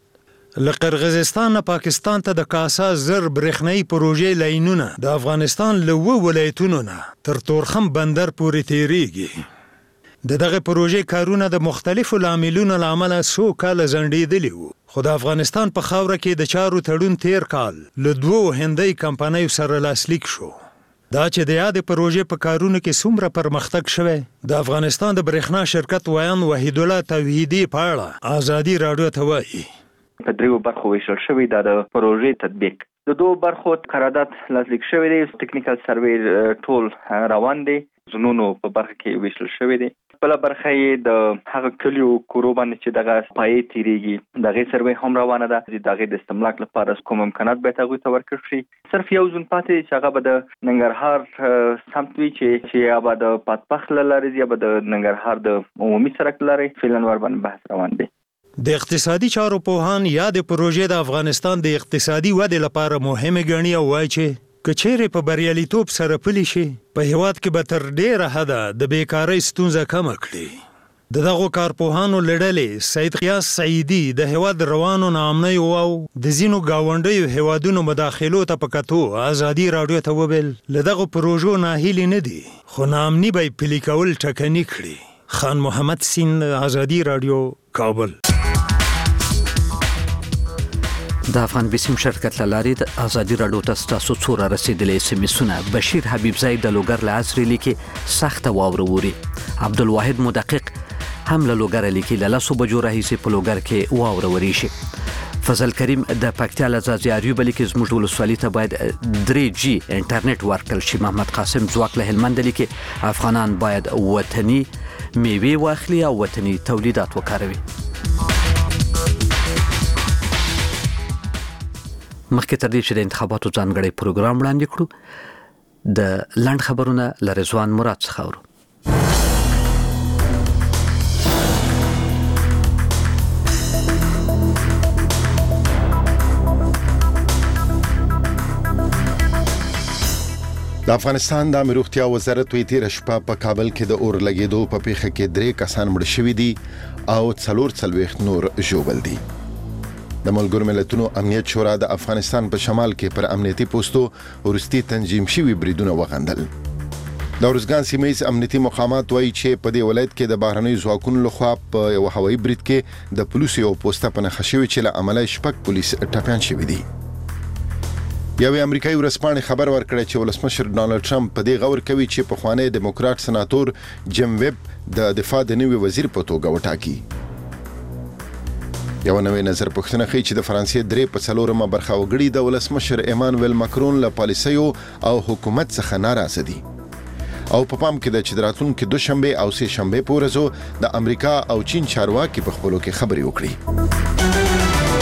له قرغیزستان نه پاکستان ته د کاسا زر برېښنايي پروژې لاینونه د افغانستان له 2 ولایتونو نه تر تورخم بندر پورې تیریږي. دغه پروژې کارونه د مختلفو لاملونو له امله 100 کاله ځنډېدلي وو، خو د افغانستان په خاوره کې د چارو تړون تیر کال له 2 هندۍ کمپنیو سره لاسلیک شو. دا چې د یادې پروژې په کارونو کې څومره پرمختګ شوی، د افغانستان د برېښنا شرکت ویان وحید الله توحیدي په اړه ازادي رادیو ته وایي. په 3 برخو ویشل شوی د پروژې تطبیق. د 2 برخو قرارداد لاسلیک شوی دی، ټیکنیکل سروې ټول روان دی، زونونو په برخه کې ویشل شوی دی. بل برخه یې د هغه کلیو کورو باندې چې دغه پای تیریږي دغه سروې هم روانه ده. دغه د استملاک لپاره کوم امکانات به تاسو ته ورکړل شي. صرف یو ځون پاتې چې هغه به د ننګرهار سمت وی چې یا به د پاتپخ لارې یا به د ننګرهار د عمومي سړک لارې فعلا ور باندې بحث روان دی. د اقتصادي چارو پوهان یا د پروژې د افغانستان د اقتصادي ودې لپاره مهمه ګڼي او وایي چې کچېرې په بریالیتوب سره پلی شي په هیواد کې به تر ډیره حده د بیکارۍ ستونزه کمه کړي. دغه کارپوهانو لړلې سید قیاس سعیدی د هیواد روانو نامنۍ او د زینو گاونډیو هیوادونو مداخلو ته پکاتو ازادي رادیو ته وبل لدغه پروژو ناهیلی نه دي خو نامنی به پلی کول ټکنی کړي. خان محمد سین، ازادي رادیو، کابل. د افغان بیسیم شرکت لاري د ازادي رادیو تاسو څوره رسیدلې سمیسونه بشیر حبیب زئی د لوګر لازري لیکي سخت واوروري. عبدالواحد مدقق هم له لوګر لیکي له لاسو بجو راهیسي په لوګر کې واوروري شي. فضل کریم د پکتیا لزازي اریوب لیکي زموږ ولسوالۍ ته باید 3G انټرنیټ ورکړل شي. محمد قاسم ځواک له هلمند لیکي افغانان باید وطني میوه واخلي او وطني تولیدات وکاروي. مخکې تر دې چې د انتخاباتو ځانګړی پروګرام وړاندې کړو د لنډ خبرونه له رضوان مراد څخه اورو. د افغانستان د عامه روغتیا وزارت وی تیر شپه په کابل کې د اور لګیدو په پیښه کې 3 کسان مړ شوي دي او 44 نور ژوبل دي. د ملګرو ملتونو امنیت شورا د افغانستان په شمال کې پر امنیتي پوسټو ورستي تنظیم شوي بریدونه وغندل. د اورزګان سیمه ییز امنیتي مقامات وایي چې په دې ولایت کې د بهرنیو ځواکونو لخوا په یو هوایي برید کې د پولیسو یو پوسټه په نښه شوې چې له امله شپږ پولیس ټپیان شوي دي. یو امریکایي ورسپانې خبر ورکړی چې ولسمشر ډانلډ ټرمپ په دې غور کوي چې پخوانی ډیموکرات سناتور جیم ویب د دفاع د نوي وزیر په توګه وټاکي. یو نوې نظر پوښتنه کوي چې د فرانسې 3/4 برخه وګړي د ولسمشر ایمانویل ماکرون له پالیسیو او حکومت څخه ناراضه دي. او په پام کې د چې راتلونکي دوشنبه او سه شنبه په ورځو د امریکا او چین چارواکي په خپلو کې خبرې وکړي.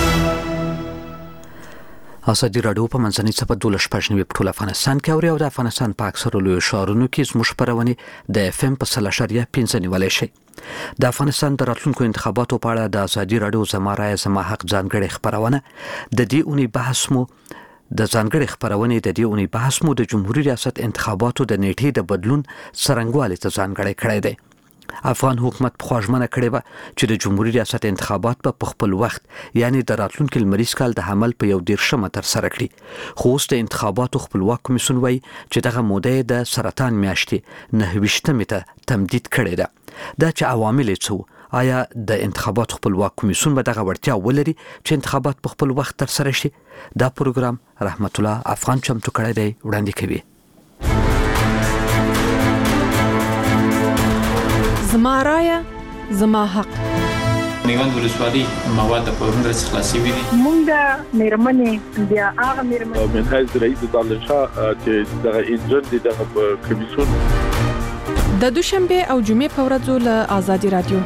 ازادي رادیو په منځنۍ صفحه 12 په ټول افغانستان کې اوري او د افغانستان په اکثره لوی ښارونو کې زموږ خبرونه د FM په 3.5 نیولای شي. د افغانستان د راتلونکو انتخاباتو په اړه د ازادي رادیو زما رای زما حق ځانګړي خبرونه د دې اونۍ بحث مو د ځانګړي خبرونه د دې اونۍ بحث مو د جمهوریت ریاست انتخاباتو د نیټې د بدلون څرنګوالي ته ځانګړي کړی دی. افغان حکومت په خوښمنه کړی و چې د جمهوریت ریاست انتخابات په خپل وخت یعنی د راتلونکي لمریز کال د حمل په 11 تر سره کړي. خو اوس د انتخاباتو خپلواک کمیسیون وایي چې دغه موده د سرطان میاشتې 29 ته تمدید کړی ده. دا چې عوامل څه آیا د انتخاباتو خپلواک کمیسیون به دغه وړتیا ولري چې انتخابات په خپل وخت تر سره شي؟ دا پروګرام رحمت الله افغان چمتو کړی دی وړاندې کوي. زما رایه زما حق. میوند ولسوالۍ مواد په هندرس خلاصي وي. مونږه مېرمنې بیا هغه مېرمنې من حیث رئیس دانشا چې دغه ایجنټ دغه کمیسیون د دوشنبه او جمعې په ورځو له ازادي رادیو.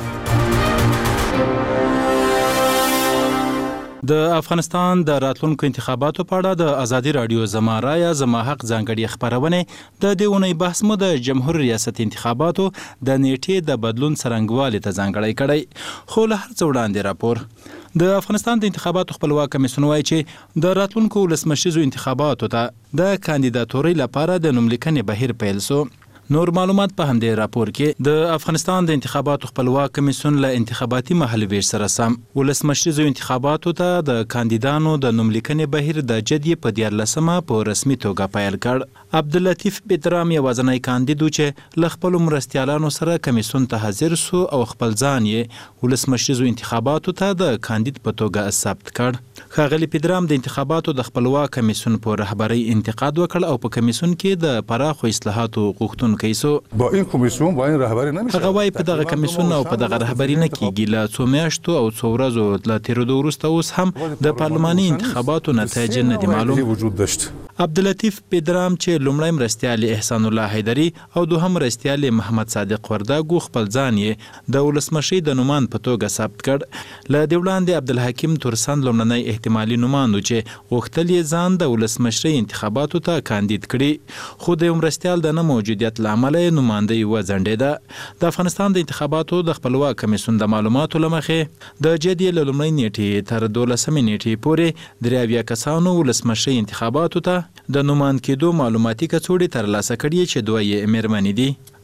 د افغانستان د راتلونکو انتخاباتو په اړه د ازادي رادیو زما رای زما حق ځانګړي خبرونه د دې اونۍ بحث مو د جمهوریت ریاست انتخاباتو د نیټې د بدلون څرنګوالي ته ځانګړی کړی. خو له هر څه وړاندې راپور د افغانستان د انتخاباتو خپلواک کمیسیون وایي چې د راتلونکو ولسمشریزو انتخاباتو ته د کاندیداتورۍ لپاره د نوملیکنې بهیر پیل شو. نور معلومات په همدې راپور کې د افغانستان د انتخاباتو خپلواک کمیسیون له انتخاباتي مهالویش سره سم ولسمشریزو انتخاباتو ته د کاندیدانو د نوملیکنې بهیر د جدي په 14مه په رسمي توګه پیل کړ. عبداللطیف بدرام یوازینی کاندید چې له خپل مرستیالانو سره کمیسیون ته حاضر سو او خپل ځان یې ولسمشریزو انتخاباتو ته د کاندید په توګه ثبت کړ. ښاغلی بدرام د انتخاباتو د خپلواک کمیسیون په رهبرۍ انتقاد وکړ او په کمیسیون کې د پراخو اصلاحاتو غوښتنه با این کمیسیون با این رهبری نمیشه. هغه وايي په دغه کمیسیون او په دغه رهبری نه کیږي. له څو میاشتو او څو ورځو له تیرېدو وروسته اوس هم د پارلماني انتخاباتو نتایج نه دي معلوم. وجود داشت. عبداللطیف بدرام چې لومړی مرستیال احسان الله حیدری او دوهم مرستیال محمد صادق ورداګو خپل ځان یې د ولسمشي د نومان په توګه ثبت کړ. له دې وړاندې عبدالحکیم تورسن لومړنی احتمالي نوماند چې غوښتل یې ځان د ولسمشي انتخاباتو ته کاندید کړي خو د مرستیال د نه موجودیت لامل نوماندهی وځنډېده. د افغانستان د انتخاباتو د خپلواک کمیسیون د معلوماتو لمخې د جدي له لومړۍ نیټې تر 12مې نیټې پورې 83 کسانو ولسمشي انتخاباتو ته د نوماند کېدو معلوماتي کڅوړې ترلاسه کړي چې دوه یې مېرمنې دي.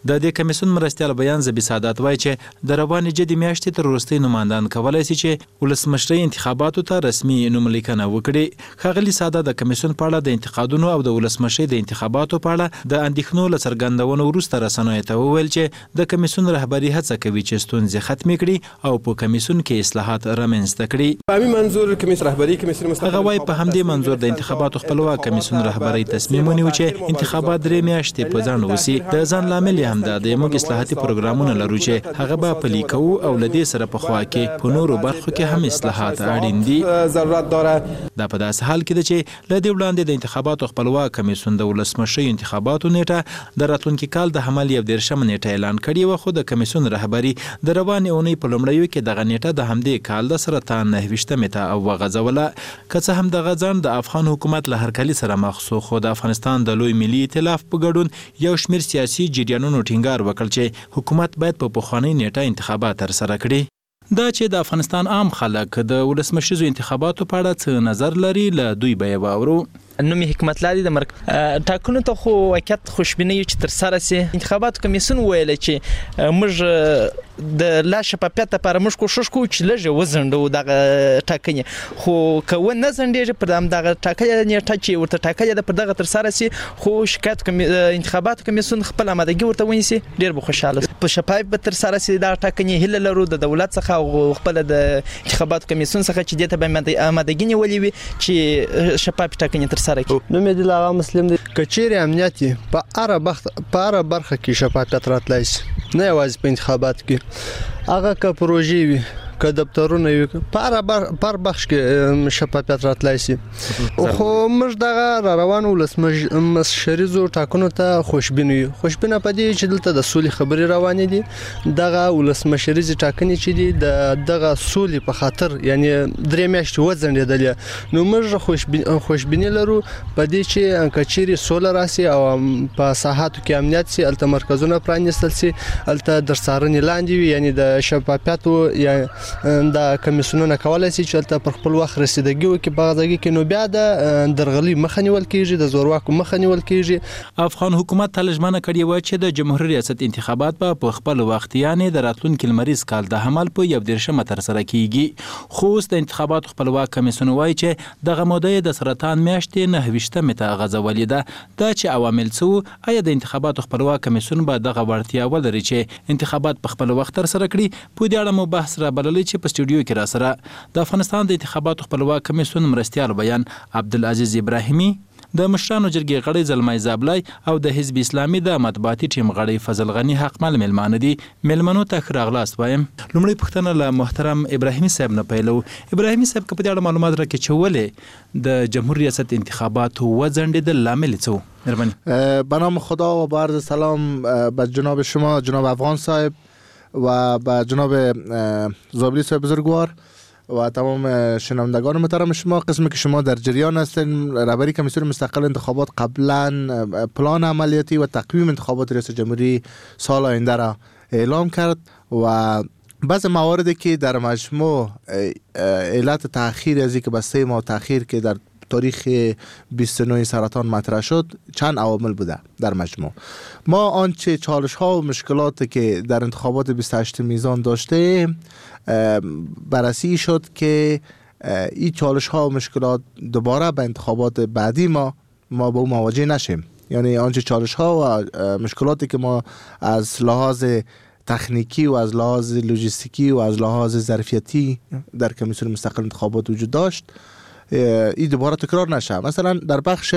د دې کمیسیون مرستیال بیان زبی سعادت وایي چې د روانې جدي میاشتې تر وروستۍ نمایندان کولی شي چې ولسمشرۍ انتخاباتو ته رسمي نوملیکنه وکړي. ښاغلي ساده د کمیسیون په اړه د انتقادونو او د ولسمشرۍ د انتخاباتو په اړه د اندېښنو له څرګندونو وروسته رسنیو ته وویل چې د کمیسیون رهبري هڅه کوي چې ستونزې ختمې کړي او په کمیسیون کې اصلاحات رامنځته کړي. په همین منظور کمیسیون رهبري کمیسیون هغه وایي په همدې منظور د انتخاباتو خپلواک کمیسیون رهبري تصمیم ونیو چې انتخابات 3 میاشتې په ځنډ وسی. د ځان لامل هم دا د موږ اصلاحاتي پروګرامونه لرو چې هغه به پلي کوو او له دې سره په خوا کې په نورو برخو کې هم اصلاحات اړین دي. ضرورت داره. دا په داسې حال کې ده چې له دې وړاندې د انتخاباتو خپلواک کمیسیون د ولسمشرۍ انتخاباتو نیټه د راتلونکي کال د حمل 19 نیټه اعلان کړې و، خو د کمیسیون رهبري د روانې اونۍ په لومړیو کې دغه نیټه د همدې کال د سرطان 29 ته وغځوله. که څه هم دغه ځنډ د افغان حکومت له هرکلي سره مخ شو، خو د افغانستان د لوی ملي ائتلاف په ګډون یو شمېر سیاسي جریانونو ټینګار وکړ چې حکومت باید په پخوانۍ نیټه انتخابات ترسره کړي. دا چې د افغانستان عام خلک د ولسمشریزو انتخاباتو په اړه څه نظر لري له دوی به یې واورو. نومي حکمت لاري د ټاکنو ته خو واقعیت خوشبیني چې تر سره سي انتخاباتو کمیسیون ویل چې موږ د لا شفافیت لپاره موږ کوشش کوو چې لږه وزندو دغه ټاکنې، خو که نه زندېږي پر دغه ټاکنې نیټه چې ورته ټاکلې ده پر دغه تر سره سي، خو شکایت انتخاباتو کمیسیون خپل آمادګي ورته ونیسي ډیر به خوشاله په شفاف به تر سره سي. دا ټاکنې هله لرو د دولت څخه او خپل د انتخاباتو کمیسیون څخه چې دته به آمادګي نیولې وي چې شفاف ټاکنې تر سره کړي. نو مې د لاغه مسلم دی کچېری امنیتي په اړه برخه کې شفافیت راتلای شي، نه یوازې په انتخابات کې، هغه که پروژې وي که دفترونه وي پر بخش کې شفافیت راتلای شي. خو موږ دغه روان ولسمشریزو ټاکنو ته خوشبین یو. خوشبینه پدې چې دلته د سولې خبرې روانې دي، دغه ولسمشریزي ټاکنې چې دي دغه سولې په خاطر یعنی 3 میاشتې وځنډېدلې. نو موږ خوشبینی لرو پدې چې کچېری سوله راسي او په ساحاتو کې امنیت سي، الته مرکزونه پرانیستل سي، الته در څارنې لاندې وي، یعنی د شفافیت یا د کمیسیونونو کولای شي چې تل پر خپل وخت رسیدګي وکړي په غږی کې. نو بیا د درغلي مخه نیول کیږي، د زورواکو مخه نیول کیږي. افغان حکومت تلجمنه کړی و چې د جمهوریت ریاست انتخابات په خپل وخت یعنی د راتلونکي لمریز کال د حمل په 19 تر سره کیږي. خو اوس د انتخابات خپلواک کمیسیون وایي چې دغه موده د سرطان میاشتې 29 ته غځولې ده. دا چې عوامل څه آیا د انتخابات خپلواک کمیسیون به دغه وړتیا ولري چې انتخابات په خپل وخت تر سره کړي؟ په دې اړه مو بحث را بللی چې په سټوډیو کې را سره د افغانستان د انتخاباتو خپلواک کمیسیون مرستیال بیان عبدالعزیز ابراهیمي، د مشرانو جرګې غړی زلمای زابلای او د حزب اسلامي د مطبوعاتي ټیم غړی فضل غنی حقمل ملمانه دي. ملمنو ته ښه راغلاست وایم. لومړی پوښتنه له محترم ابراهیمي صاحب نه پیلو. ابراهیمي صاحب که په دې اړه معلومات راکړي چې ولې د جمهوریت ریاست انتخابات وځنډېدل لامل څه و؟ مهرباني. به نام خدا و با عرض سلام به جناب شما جناب افغان صاحب و به جناب زابلی صاحب بزرگوار و تمام شنوندگان محترم شما. قسمی که شما در جریان هستین، رهبری کمیسیون مستقل انتخابات قبلا پلان عملیاتی و تقویم انتخابات ریاست جمهوری سال آینده را اعلام کرد و بعض مواردی که در مجموع علت تأخیر از اینکه به 3 ماه تأخیر که در تاریخ 29 سرطان مطرح شد چند عوامل بوده در مجموع. ما آنچه چالش ها و مشکلاتی که در انتخابات 28 میزان داشته بررسی شد که این چالش ها و مشکلات دوباره به انتخابات بعدی ما با اون مواجه نشیم. یعنی آنچه چالش ها و مشکلاتی که ما از لحاظ تکنیکی و از لحاظ لوجستیکی و از لحاظ ظرفیتی در کمیسیون مستقل انتخابات وجود داشت این دوباره تکرار نشه. مثلا در بخش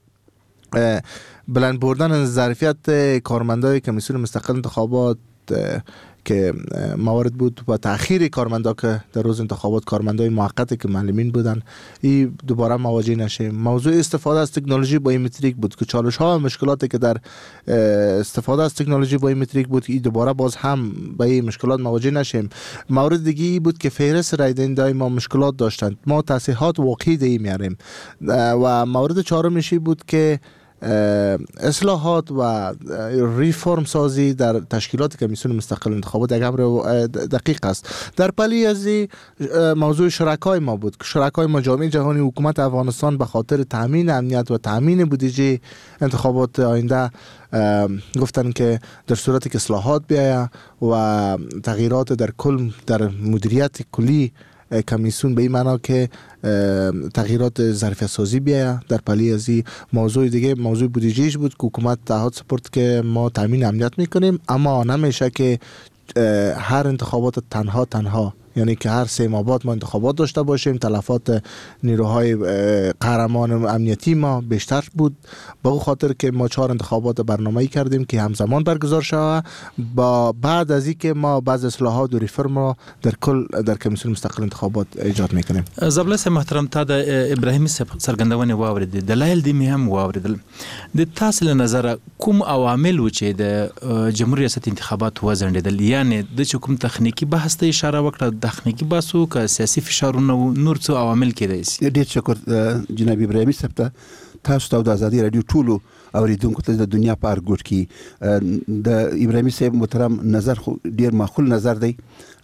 بلند بردن ظرفیت کارمندای کمیسیون مستقل انتخابات که موارد بود و تأخیر کارمندا که در روز انتخابات کارمندای موقتی که معلمین بودن این دوباره مواجه نشیم. موضوع استفاده از تکنولوژی بایومتریک بود که چالش ها و مشکلاتی که در استفاده از تکنولوژی بایومتریک بود این دوباره باز هم به این مشکلات مواجه نشیم. مورد دیگه بود که فهرست رای دهندگان ما مشکلات داشتند، ما تصحیحات واقعی دی میاریم. و مورد چهارمش بود که اصلاحات و ریفرم سازی در تشکیلات کمیسیون مستقل انتخابات یک امر دقیق است. در پلی از موضوع شرکای ما بود که شرکای ما جامعه جهانی حکومت افغانستان به خاطر تامین امنیت و تامین بودجه انتخابات آینده گفتن که در صورتی که اصلاحات بیاید و تغییرات در مدیریت کلی کمیسیون به این معنا که تغییرات ظرفیت سازی بیاید. در پلی از این موضوع دیگه موضوع بودجهش بود که حکومت تعهد سپرد که ما تامین امنیت میکنیم، اما نمیشه که هر انتخابات تنها یعنی که هر 3 ماه بعد ما انتخابات داشته باشیم. تلفات نیروهای قهرمان امنیتی ما بیشتر بود به خاطر که ما 4 انتخابات برنامه‌ای کردیم که همزمان برگزار شود با بعد از اینکه ما بعض اصلاحات و ریفرم را در کل در کمیسیون مستقل انتخابات ایجاد میکنیم. زبلس محترم تا د ابراهیمي څرګندونې واوریدې دلایل دې هم واوریدل. د تاسو له نظر کوم عوامل و چې د جمهوریت ریاست انتخابات وزندل، یعنی د کوم تخنیکی بحث ته اشاره وکړه، تخنیکی باسو که سیاسي فشارونه نور څه عوامل کېدای شي؟ ډېر شکر جناب ابراهیمي صاحب ته. تاسو ته د ازادي رادیو ټولو اوریدونکو ته د دنیا په هر ګوټ کې د ابراهیمي صاحب محترم نظر خو ډېر معقول نظر دی.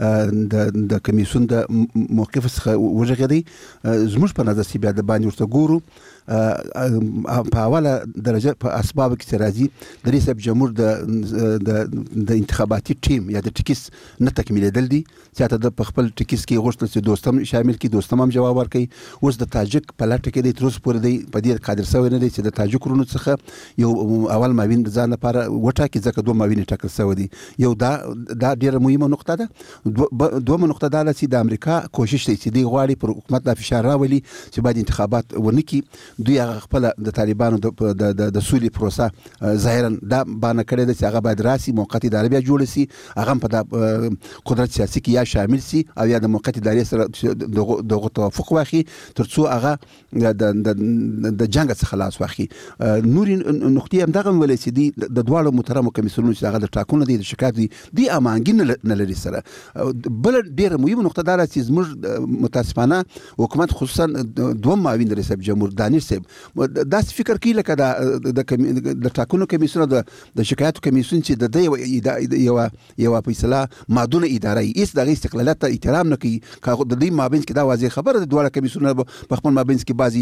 د کمیسیون د موقف څخه وژغېدی. زموږ په نظر چې بیا د باندې ورته ګورو په اوله درجه په اسباب کې راځي د رئیس جمهور د انتخاباتي ټیم یا د ټیکس نه تکمیلېدل دي. چې د خپل ټیکس کې غوښتل چې دوستم شامل کړي، دوستم هم جواب ورکړي. اوس د تاجک په لټه کې دی، تر اوسه پورې دی په دې قادر شوی نه دی چې د تاجکونو څخه یو اول معاون د ځان لپاره وټاکي، ځکه 2 معاون ټاکل شوی دي. یو دا ډېره مهمه نقطه ده. دومره نقطه دا ده چې د امریکا کوشش دی چې دی غواړي پر حکومت دا فشار راولي چې باید انتخابات ونه کړي. دوی هغه خپل د طالبانو د سولې پروسه ظاهرا دا باندې کړی ده چې هغه باید راسي، موقت اداره بیا جوړ شي، هغه په قدرت سیاسي کې یا شامل شي او یا د موقت ادارې سره دغه توافق واخلي ترڅو هغه د جنگ څخه خلاص واخلي. نوري نقطې هم دغه ولې چې دی د دواړو محترمو کمیسیونونو چې هغه د ټاکنو دي د شکایت دي امانګین نه لري سره. بل ډیره مهمه نقطه دا چې زموږ متاسفانه حکومت خصوصا 2 معاون رئیس جمهور دانش صاحب دا فکر کوي لکه د ټاکنو کمیسیون د شکایت کمیسیون چې د یو فیصله مادونه اداره یې اس د استقلالیت احترام نه کوي. کاغه د دې مابین کې دا واضح خبره د دوه کمیسیون په خپل مابین کې بعضي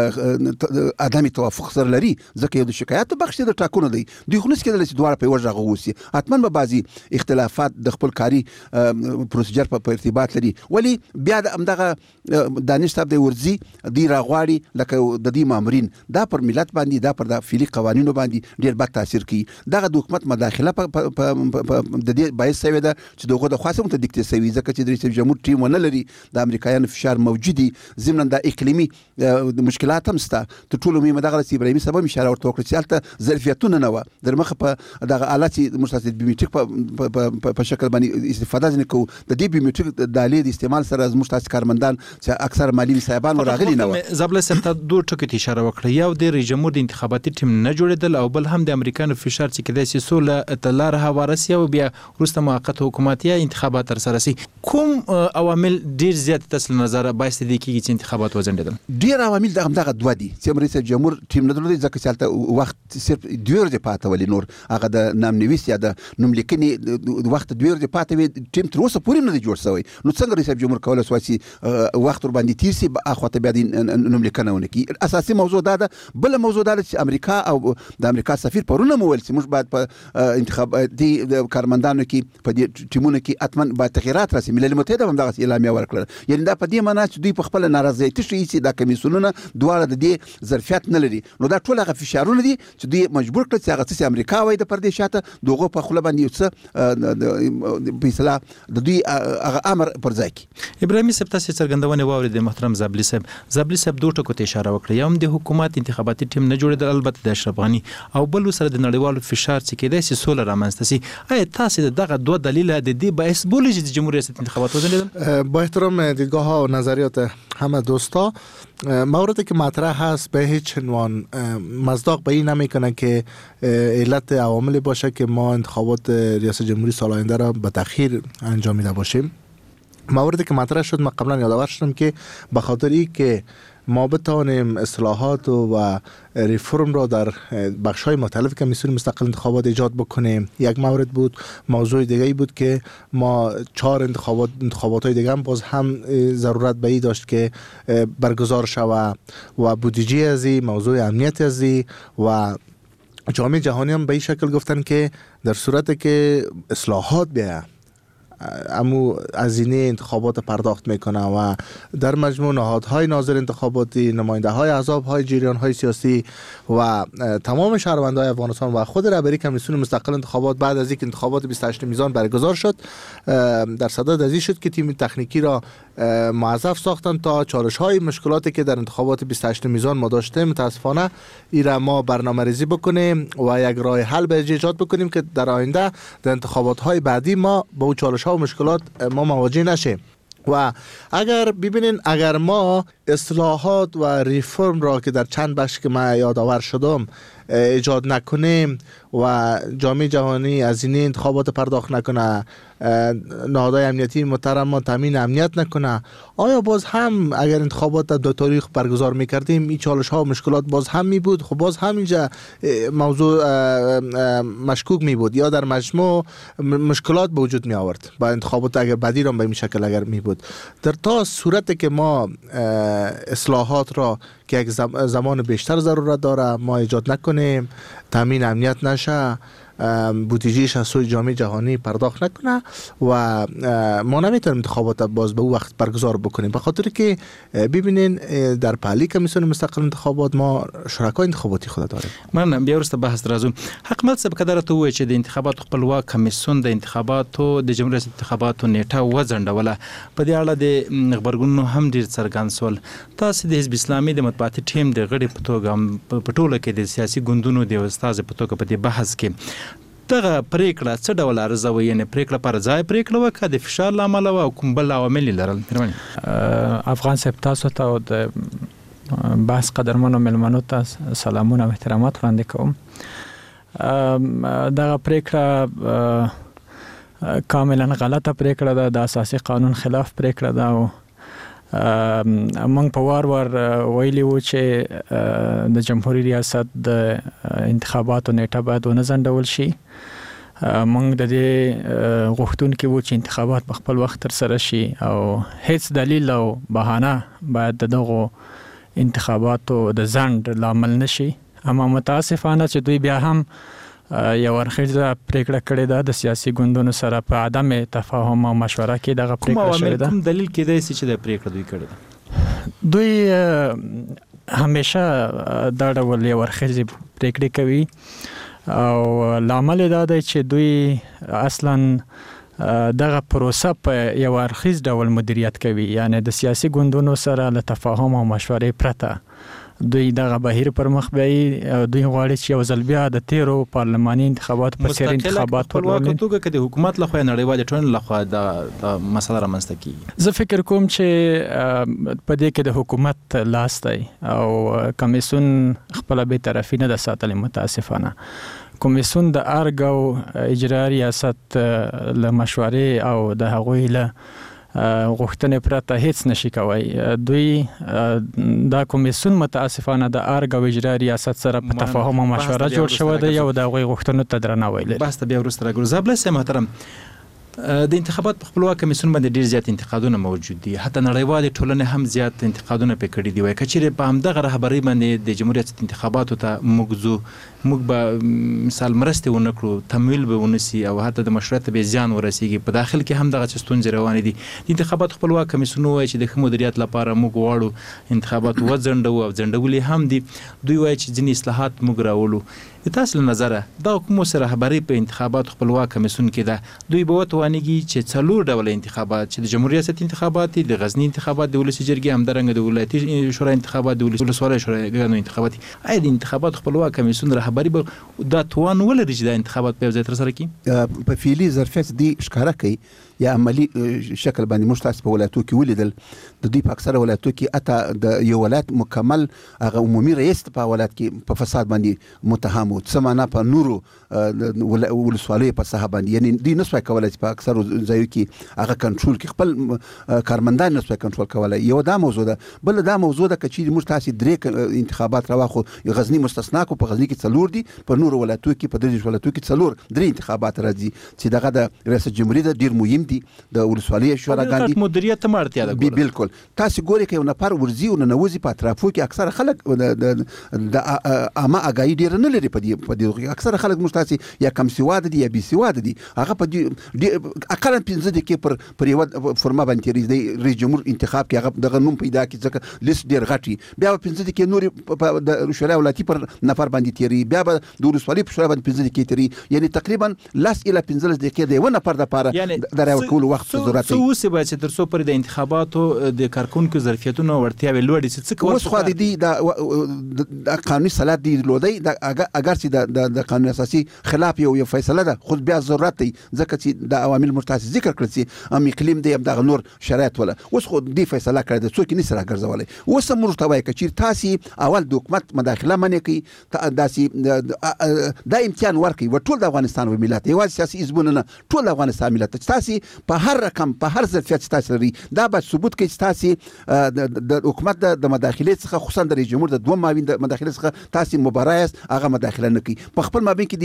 عدم توافق سره لري، ځکه یو د شکایت بخش د ټاکنو دی. دوی خو نس کېدل چې دوه په ورځ غوسي حتما به بعضي اختلافات د خپل کاری پروسیجر په ارتباط لري. ولی بیا د امدغه دانش صاحب د ورزي دی راغواړي لکه د دې مامورین دا پر ملت باندې دا پر د فعلی قوانینو باندې ډیر بد تاثیر کوي. دغه د حکومت مداخله په د دې باعث شوی ده چې دغه د خاصه متدیکته شوی، ځکه چې د رئیس جمهور ټیم ونه لري، د امریکایانو فشار موجودي، ضمن د اقلیمي مشکلات هم شته. تر ټولو مهمه دغه چې ابراهیمي صاحب اشاره ورته وکړه چې هلته ظرفیتونه نه و در مخه په دغه آلات مستند بیومټریک په شکل باندې استفاده نه کوو. د دې بیومټریک د آلې د استعمال سره زموږ تاسو کارمندان چې اکثر مالی صاحبان راغلي نه و. زبل سره ته 2 ټکو ته اشاره وکړه، یو د رئیس جمهور د انتخاباتي ټیم نه جوړېدل او بل هم د امریکانو فشار چې کېدای شي سوله اطلاع هوارسي او بیا وروسته موقت حکومت یا انتخابات تر سره شي. کوم عوامل ډیر زیات تاسو نظر باعث دي چې انتخابات وزندل؟ ډیر عوامل دغه دوه دي چې رئیس جمهور ټیم نه درلودي، ځکه چې وخت صرف 2 ورځې پاتې ولې نور هغه د نامنویس یا د نوملیکنې وخت 2 ورځې پاتې وي، ټیم تر اوسه پورې نه دی جوړ شوی. نو څنګه رئیس جمهور کولای شي وخت ور باندې تیر شي اخواته بیا د نوملیکنه ونه کی؟ اساسي موضوع دا ده. بل موضوع دا چې امریکا او د امریکا سفیر پرونه مول چې موږ باید په انتخاباتي د کارمندانو کې په دې ټیمونو کې اتمن با تغیرات راسي. ملل متحد هم دغه اعلامیه ورکړه، یعنی دا په دې معنی چې دوی په خپل ناراضیت شي چې د کمیسیونونو دواړه د دې ظرفیت نه لري. نو دا ټول هغه فشارونه دي چې دوی مجبور کړي چې هغه چې امریکا وای د پردې شاته دغه په خپل باندې یو څه فیصله د دوی هغه امر پر ځای کی. ابراهیمي صاحب تاسو څرګندونه واورید محترم زابلی صاحب 2 ټکو ته اشاره وکړه، یو هم د حکومت انتخاباتي ټیم نه جوړېدل البته د اشرف غنی، او بل سره د نړیوالو فشار چې کېدای شي سوله رامنځته شي. آیا تاسو دغه 2 دلیل د دې باعث بولئ چې جمهوریت ریاست انتخابات وزندل؟ با احترام دیدگاه ها و نظریات همه دوستا، موردی که مطرح هست به هیچ عنوان مصداق به این نمیکنه که علت عواملی باشه که ما انتخابات ریاست جمهوری سال آینده را به تأخیر انجام میده باشیم. موردی که مطرح شد من قبلا یادآور شدم که به خاطر این که ما بتوانیم اصلاحات و ریفرم را در بخش‌های مختلف کمیسیون مستقل انتخابات ایجاد بکنیم. یک مورد بود. موضوع دیگه بود که ما 4 انتخابات دیگه هم باز هم ضرورت به این داشت که برگزار شود و بودجه ازی، موضوع امنیت ازی و جامعه جهانی هم به این شکل گفتن که در صورت که اصلاحات بیاید امو هزینه انتخابات پرداخت میکنه و در مجموع نهادهای ناظر انتخاباتی، نماینده های احزاب های جریان های سیاسی و تمام شهروندان افغانستان و خود رهبری کمیسیون مستقل انتخابات بعد از اینکه انتخابات 28 میزان برگزار شد در صدد ازی شد که تیم تکنیکی را موظف ساختن تا چالش های مشکلاتی که در انتخابات 28 میزان ما داشتیم متاسفانه ایرا ما برنامه‌ریزی بکنیم و یک راه حل به ایجاد بکنیم که در آینده در انتخابات های بعدی ما با اون چالش ها و مشکلات ما مواجه نشیم. و اگر ببینین اگر ما اصلاحات و ریفرم را که در چند بخش که من یادآور شدم ایجاد نکنیم و جامعه جهانی هزینه انتخابات پرداخت نکنه، نهادهای امنیتی محترم ما تامین امنیت نکنه، آیا باز هم اگر انتخابات در 2 تاریخ برگزار میکردیم این چالش ها و مشکلات باز هم می بود؟ خب باز هم اینجا موضوع مشکوک می بود یا در مجموع مشکلات به وجود می آورد با انتخابات اگر بعدی را به این شکل اگر می بود. در تا صورت که ما اصلاحات را که یک زمان بیشتر ضرورت داره ما ایجاد نکنیم، تامین امنیت نشه، بودجهش از سوی جامعه جهانی پرداخت نکنه و ما نمیتونیم انتخابات باز به وقت برگزار بکنیم، به خاطر که ببینین در پالی کمیسیون مستقل انتخابات ما شرکای انتخاباتی خود داریم. من بیا ورسته بحث درازم حکومت سب قدرت وای چې د انتخابات خپلواک کمیسیون د انتخاباتو د جمهوریت انتخاباتو نیټه وځنډوله په دې اړه د خبرګونونو هم ډیر څرګند سول. تاسو د حزب اسلامي د مطبوعاتي ټیم د غړي په توګه په ټوله کې د سیاسي ګوندونو د استاد په توګه په دې بحث کې دغه پریکړه څه ډول ارزوي؟ یعنی پریکړه پر ځای پریکړه وکړه د فشار لامل او کوم بل عوامل لرل؟ افغان سپ تاسو ته او د بحث قدرمنو ملمنو ته سلامونه او احترامات وړاندې کوم. دغه پریکړه کاملا غلطه پریکړه ده، د اساسي قانون خلاف پریکړه ده او موږ په وار ویلي وو چې د جمهوریت ریاست د انتخاباتو نیټه باید ونه ځنډول شي. موږ د دې غوښتونکي وو چې انتخابات په خپل وخت ترسره شي او هیڅ دلیل او بهانه باید دغه انتخاباتو د ځنډ لامل نشي. اما متاسفانه چې دوی بیا هم یو ورخیزه پریکړه کړې ده د سیاسي ګوندونو سره په عدم تفاهم او مشوره کې دغه پریکړه شوې ده. کوم دلیل کېدای شي چې د پریکړه دوی کړې ده؟ دوی همیشه دا ډول یو ورخیزه پریکړې کوي او لامل دا دی چې دوی اصلا دغه پروسه په یو ورخیز ډول مدیریت کوي، یعنی د سیاسي ګوندونو سره له تفاهم او مشورې پرته دوی دغه بهیر پر مخ بیاي. دوی غواړي چې یو ځل بیا د 13 پارلماني انتخابات په څیر انتخابات ولري. توګه کې د حکومت لخوا نړیوال ټولنې لخوا د مسله رامنځته کیږي. زه فکر کوم چې په دې کې د حکومت لاس دی او کمیسیون خپل به طرفي نه د ساتل. متاسفانه کمیسیون د ارګ او اجرا ریاست له مشورې او د هغوی له غوښتنې پرته هیڅ نشي کوي. دوی دا کمیسیون متاسفانه د ارګ او اجرا ریاست سره په تفاهم او مشوره جوړ شوی دی او د هغوی غوښتنو ته درناوی لري. بس ته بیا ورسره راګرځو. زابلس محترم، د انتخابات په خپلواک کمیسیون باندې ډیر زیات انتقادونه موجود دي، حتی نړیوال ټولنې هم زیات انتقادونه پې کړي دي. وایي کچېرې په همدغه رهبرۍ باندې د جمهوریت انتخاباتو ته موږ به مثال مرستې ونه کړو، تمویل به ونسي او حتی د مشروعیت به زیان ورسیږي. په داخل کې هم دغه ستونزې روانې دي. د انتخابات خپلواک کمیسیون وایي چې د ښه مدیریت لپاره موږ غواړو انتخابات وځنډوو او ځنډولې هم دي. دوی وایي چې ځینې اصلاحات موږ راولو. د تاسو له نظره دا کوم سره رهبري په انتخابات خپلواک کمیسیون کې ده، دوی به وتوانیږي چې 4 ډول انتخابات چې د جمهوریت ریاست انتخابات، د غزنی انتخابات، د ولسی جرګې همدارنګه د ولایتي شورا انتخابات، د ولسوالۍ شوراګانو انتخابات، آیا د انتخابات خپلواک کمیسیون رهبري به دا توان ولري چې د انتخابات په ځای ترسره کړي؟ په فعلي ظرفیت دي ښکاره کوي یا عملی شکل باندې موږ تاسو په ولایتو کې ولیدل د دوی په اکثره ولایتو کې اته د یو ولایت مکمل هغه عمومي رئیس په ولایت کې په فساد باندې متهم کم څه معنا په نورو ولسوالیو په ساحه باندې، یعنی دوی نسوای کولای چې په اکثرو ځایو کې هغه کنټرول کې خپل کارمندان نسوای کنټرول کولای. یو دا موضوع ده. بل دا موضوع ده چې موږ تاسو درې انتخابات راواخو، غزنی مستثنا کو، په غزنی کې 4 دي، په نورو ولایتونو کې په 3 ولایتونو کې 3 انتخابات راځي چې دغه د ریاست جمهوریت د ډیر مهم دي، د ولسوالۍ شوراګان دي، مدیریت ته اړتیا ده. بالکل تاسو ګورئ کې یو نفر ورزي او نوځي په اطرافو کې اکثر خلک د عامه اگاهي ډیر نه لري په دې اکثر خلک مستاسي یا کم سواد دي یا بي سواد دي، هغه په دې اقل 15 دقیقې پر یو فرما باندې دی رئیس جمهور انتخاب کې هغه دغه نوم پیدا کی ځکه لیست ډیر غټي، بیا 15 دقیقې نور د شورا ولایتي پر نفر باندې تیری، بیا د ولسوالۍ په شورا باندې 15 دقیقې تیری، یعنی تقریبا لاس اله 15 دقیقې دی ونه پر د پاره د راوکول وخت ضرورت دی. څه به چې ترڅو پر د انتخاباتو د کارکونکو ظرفیتونو ورتیاوي لوړ شي، څه اوس خو د قانوني صلاحیت دی لودي اگر چې د قانون اساسي خلاف یو فیصله ده، خو بیا ضرورت دی ځکه چې د عوامل مرتاسي ذکر کړل چې ام اقلیم دی د نور شرایط ولا اوس خو دی فیصله کړی د څوک نه سره ګرځولای. اوس موږ ته وایي چې تاسو اول د حکومت مداخله منې کوي، داسي د امتحان ورکي و ټول د افغانستان و ملت، یوازې سیاسي حزبونه نه، ټول د افغانستان ملت تاسو په هر رقم په هر ظرفیت تاسو لري، دا به ثبوت کوي چې تاسو د حکومت د مداخله څخه خصوصا د رئیس جمهور د دوه مابین د مداخله څخه تاسو مبارز هغه مداخله نه کوي، په خپل مابین کې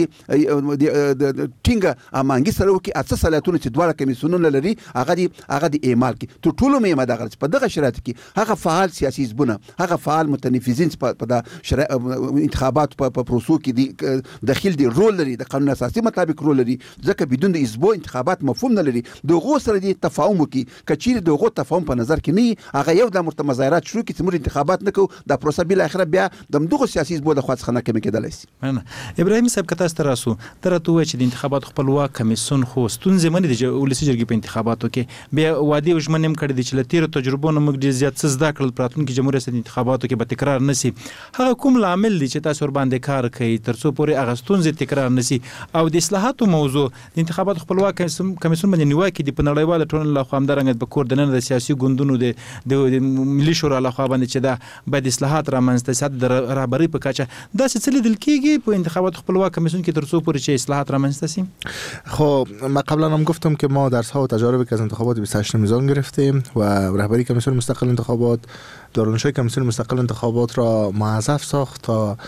د ټینګه امانګي سره وکي اساس صلاحیتونه چې دواړه کمیسیونونه لري هغه د اعمال کې تر ټولو مهمه ده په دغه شرایط کې هغه فعال سیاسي حزبونه، هغه فعال متنفذین په د انتخابات په پروسو کې دي داخل دي رول لري، د قانون اساسي مطابق رول لري، ځکه بدون د حزبو انتخابات مفهوم نه لري. دغه سره دي تفاهم وکي، کچیر دغه تفاهم په نظر کې نه هغه یو د مظاهرات شروع کی چې موږ انتخابات نکو، د پروسه بل اخره بیا د دغه سیاسي حزبو د خاص خنه کې کېدلای شي. ابراهیم صاحب کته ستراسو ترته و چې د انتخابات خپلواک کمیسیون خو ستونزې مني د ولسی جرګې په انتخاباتو کې بیا وادي او ژمنیم کړی د چې لتیر تجربو نه موږ ډیر زیات څه زده کړل پراتونکو جمهوریت د انتخاباتو کې به تکرار نسی. هغه کوم عامل دي چې تاسو ور باندې کار کوي ترڅو پورې هغه ستونزې تکرار نسی او د اصلاحاتو موضوع د انتخابات خپلواک کمیسیون باندې نیوکه کې د نړیوال ټولنې له خوا همدارنګ په کور دننه د سیاسي ګوندونو د ملي شورا له خوا باندې چې دا باید اصلاحات رامنځته شي د رهبرۍ په کچه دا څه لیدل کېږي په انتخابات خپلواک کمیسیون کې ترڅو پورې چې اصلاحات رامنځته شي. خب ما قبلا هم گفتم که ما درس‌ها و تجاربی که از انتخابات 28 میزان گرفتیم و رهبری کمیسیون مستقل انتخابات دارالانشای کمیسیون مستقل انتخابات را موظف ساخت تا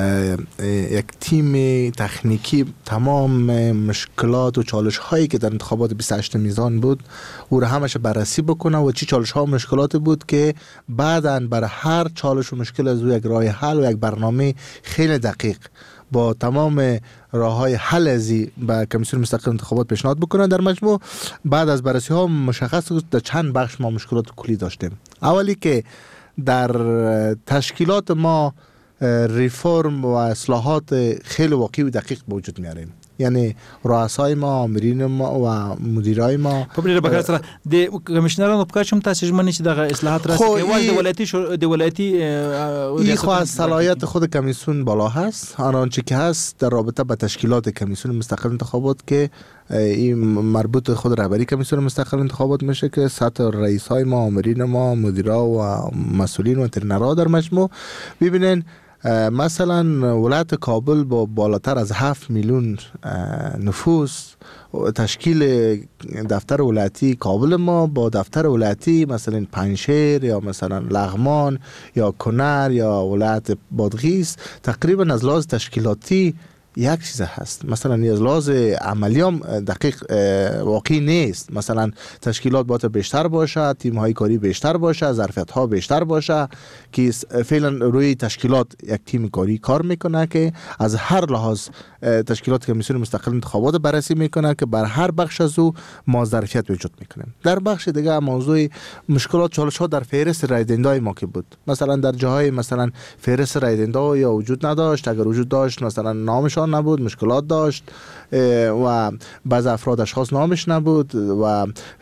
یک تیم تکنیکی تمام مشکلات و چالش هایی که در انتخابات 28 میزان بود او را همش بررسی بکنه و چی چالش ها و مشکلات بود که بعداً برای هر چالش و مشکل از او یک راه حل و یک برنامه خیلی دقیق با تمام راه‌های حل ازی به کمیسیون مستقل انتخابات پیشنهاد بکنن. در مجموع بعد از بررسی ها مشخص بود در چند بخش ما مشکلات کلی داشتیم. اولی که در تشکیلات ما ریفرم و اصلاحات خیلی واقعی و دقیق به وجود میاریم، یعنی رؤسای ما، آمرین ما و مدیرای ما په بل بکر سره د کمشنرانو په کچم تاسو ژمنه چې د اصلاحات راځي د ولایتي خو از صلاحیت خود کمیسیون بالا هست. آنچه که هست در رابطه با تشکیلات کمیسیون مستقل انتخابات که این مربوط خود رهبری کمیسیون مستقل انتخابات میشه که سطح رئیسای ما، آمرین ما، مدیرا و مسئولین و ترنرها در مجموع ببینین مثلا ولایت کابل با بالاتر از 7 میلیون نفوس تشکیل دفتر ولایتی کابل ما با دفتر ولایتی مثلا پنشیر یا مثلا لغمان یا کنر یا ولایت بادغیس تقریبا از لحاظ تشکیلاتی یک چیز هست، مثلا از لحاظ عملی هم دقیق واقعی نیست. مثلا تشکیلات باید بیشتر باشه، تیم های کاری بیشتر باشه، ظرفیت ها بیشتر باشه که فعلا روی تشکیلات یک تیم کاری کار میکنه که از هر لحاظ تشکیلات کمیسیون مستقل انتخابات بررسی میکنه که بر هر بخش از او ما ظرفیت وجود میکنه. در بخش دیگه موضوع مشکلات چالش ها در فهرست رای دهنده ما که بود، مثلا در جاهای مثلا فهرست رای دهنده یا وجود نداشت، اگر وجود داشت مثلا نامشان آسان نبود، مشکلات داشت و بعض افراد اشخاص نامش نبود و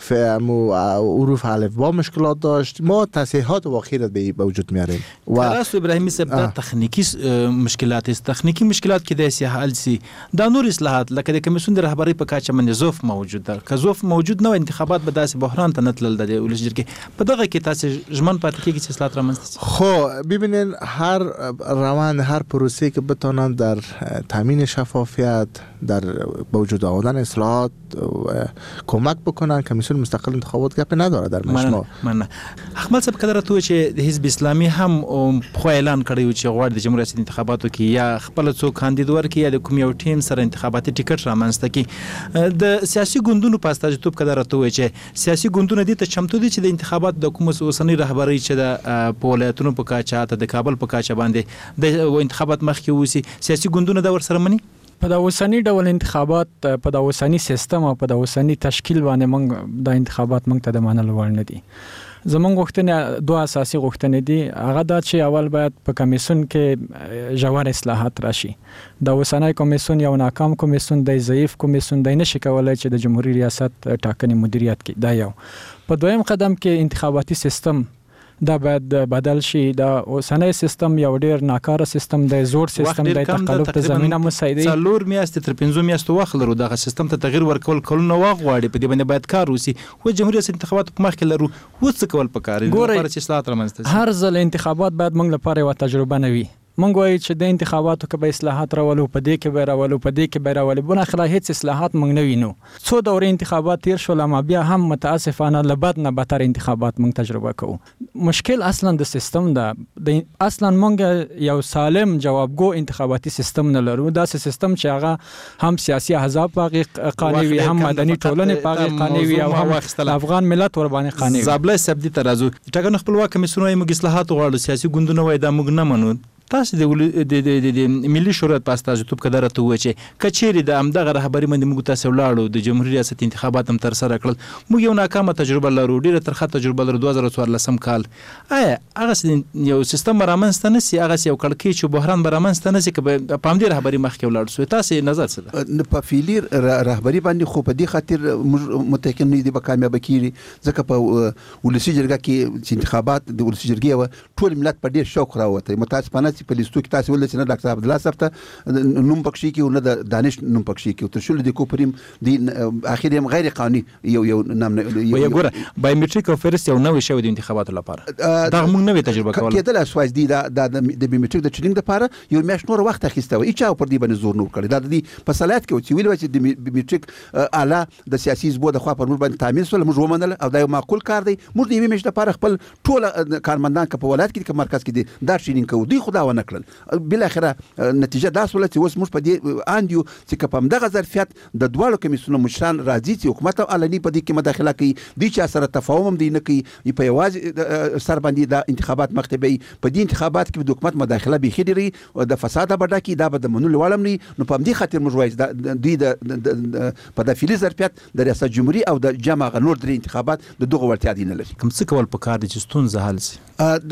حروف الفبا مشکلات داشت. ما تصحیحات واقعی را به وجود میاریم. و راست ابراهیمی صاحب تخنیکی مشکلات است، تخنیکی مشکلات کې د سي حل سي دا نور اصلاحات لکه د کمیسیون د رهبری په کاچه باندې زوف موجود ده. که زوف موجود نه و انتخابات به داسې بحران ته نتلل د ولس جرګې په دغه کې تاسو ژمن پاتې کیږي چې اصلاحات رامنځته خو ببینین هر روند هر پروسه که بتونن در تامین شفافیت در با وجود آوردن اصلاحات کمک بکنن، کمیسیون مستقل انتخابات گپ نداره در مجموع. من احمد صاحب کدر تو چې د حزب اسلامي هم خو اعلان کړی چې غواړي د جمهوریت انتخاباتو کې یا خپل څو کاندید ورکړي یا د کوم یو ټیم سره انتخاباتي ټیکټ رامنځته کړي. د سیاسي ګوندونو په استازیتوب کدر تو چې سیاسي ګوندونه دي ته چمتو دي چې د انتخابات د کوم اوسنۍ رهبری چې د ولایتونو په کاچه ته د کابل په کاچه باندې د انتخابات مخکې وسی سیاسي ګوندونه د ورسره مني په د اوسنۍ ډول انتخابات په د اوسنۍ سیستم او په د اوسنۍ تشکیل باندې موږ د انتخابات موږ ته د منلو وړ نه دي. زمونږ غوښتنې دوه اساسي غوښتنې دي. هغه دا چې اول باید په کمیسیون کې ژور اصلاحات راشي. د اوسنۍ کمیسیون یو ناکام کمیسیون دی، ضعیف کمیسیون دی، نشي کولای چې د جمهوریت ریاست ټاکنې مدیریت کړي. دا یو. په دویم قدم کې انتخاباتي سیستم دا باید بدل شي. دا اوسنۍ سیستم یو ډیر ناکاره سیستم دی، زوړ سیستم دی، تقلب ته زمينه مساعدي. څلور میاشتې تر 5 میاشتو وخت لرو دغه سیستم ته تغییر ورکول کولونه واغواړي. په دې باندې باید کار وسی. خو جمهوریت انتخابات په مخ کې لرو وڅ کول پکاري لپاره چې اصلاحات رامنځته شي. هر ځل انتخابات باید موږ لپاره یو تجربه نه وي. مونږ وایو چې د انتخاباتو کې به اصلاحات راولو، په دې کې به راولو، په دې کې به راولو، بنا خلا هیڅ اصلاحات مونږ نه وینو. څو دورې انتخابات تیر شول، اما بیا هم متاسفانه لبد نه بدتر انتخابات مونږ تجربه کوو. مشکل اصلا د سیستم ده. اصلا مونږ یو سالم جوابګو انتخاباتي سیستم نه لرو. دا سیستم چې هغه هم سیاسي احزاب پاغي قانوني وي، هم مدني ټولنې پاغي قانوني وي، او هم افغان ملت ور باندې قانوني وي. زابله سبدي ترازو ټاکنو خپلواک کمیسیون یې موږ اصلاحات غواړو، سیاسي ګوندونه وای دا موږ نه منو. تاسو د ملي شورا په استازیتوب کې درته و چې کچېری د امدغه رهبری باندې موږ تاسو ولاړو د جمهوریت ریاست انتخابات هم تر سره کړل. موږ یو ناکامه تجربه لرو، ډیره ترخه تجربه لرو 2014 کال. هغه یو سیستم رامنځته نسی، هغه یو کړکېچ او بحران رامنځته نسی چې په همدې رهبری مخ کې ولاړ سو. تاسو نظر څه ده؟ په فعلی رهبری باندې خو په دې خاطر متأکد نه دي به کامیاب کیږي، ځکه په ولسی جرګه کې انتخابات د ولسی جرګې ټول ملت په ډیر شوق راوته. متاسفانه چې په لیستو کې تاسو ولې چې نه ډاکټر عبد الله صاحب ته نوم پکشي کې او نه د دانش نوم پکشي کې او تر شول د کوپریم د اخر هم غیر قانوني یو نام یو ګوره بایومټریک او فرست یو نوې شوی د انتخاباتو لپاره دا موږ نوې تجربه کوله کېدل اسواس دي د بایومټریک د چینګ لپاره یو میاشت نور وخت اخیسته و چې پر دې باندې زور نور کړی. دا د په صلاحیت کې چې ویل چې د بایومټریک اعلی د سیاسي زبو د خوا پر موږ باندې تامین سول، موږ ومنل او دا یو معقول کار دی. موږ د یوې میاشت لپاره خپل ټول کارمندان په ولایت کې مرکز کې دي دا شینینګ کوو. دوی خدا ونه کړل. بل اخره نتیجه دا سول چې اوس موږ په دې اندیو چې کوم دغه ظرفیت د دوالو کمیسیونو مشران راځي چې حکومت علني په دې کې مداخله کوي، دي چې سره تفاهم دي نه کوي، په یوازې سر باندې د انتخابات مکتبي په دې انتخابات کې د حکومت مداخله به خېدري او د فساد بډا کې دا به د منلو وړم نه. نو په دې خاطر موږ وایو د دوی د په داخلي ظرفیت د ریاست جمهوریت او د جمع غنور د انتخابات د دغه ورتیا دي نه لري. کوم څه کول پکار دي چې ستونزه حل شي؟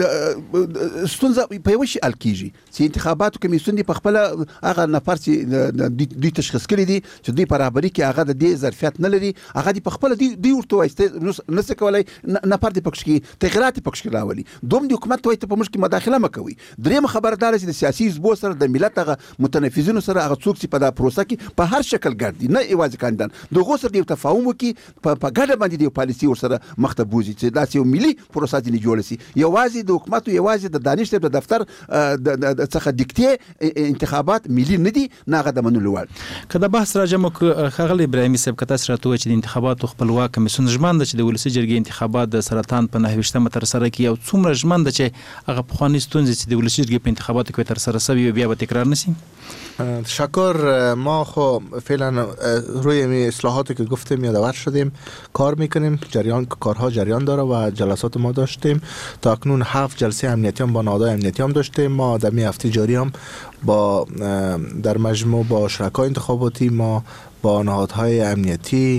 ستونزه په یو شي حل کیږي چې انتخاباتو کمیسیون دی په خپل هغه نفر چې دوی تشخیص کړی دي چې دوی په رهبری کې هغه د دې ظرفیت نه لري، هغه دی په خپل دی ورته وایسته نس کولای نفر دی پکښ کې تغیرات پکښ کې راولي. دوم د حکومت ته په مشکل مداخله مکوي. دریم خبردار چې د سیاسي زبو سره د ملت هغه متنفذینو سره هغه څوک چې په دا پروسه کې په هر شکل ګرځي نه ایواز کاندان د غوسر دی تفاهم وکي په ګډه باندې دی پالیسي ور سره مخته بوزي چې دا یو ملي پروسه دی جوړ شي. یوازې د حکومت یوازې د دانش د دفتر د څخه دیکته انتخابات ملي نه دي نه غد منلو وړ. کله بحث راځم خغل ابراهیمي صاحب کته سره ته چې د انتخاباتو خپلواک کمیسیون ژمنده چې د ولسی جرګې انتخابات د سرطان په 9 تر سره کی او څومره ژمنده چې هغه په خواني ستونزې چې د ولسی جرګې په انتخاباتو کې تر سره سوي بیا به تکرار نشي. تشکر. ما خو فعلا روی اصلاحاتی که گفتیم یادآور شدیم، کار میکنیم، کارها جریان داره و جلسات ما داشتیم تا اکنون 7 جلسه امنیتی هم با نهادهای امنیتی هم داشتیم. ما در هفته جاری هم با در مجموع با شرکای انتخاباتی ما با نهادهای امنیتی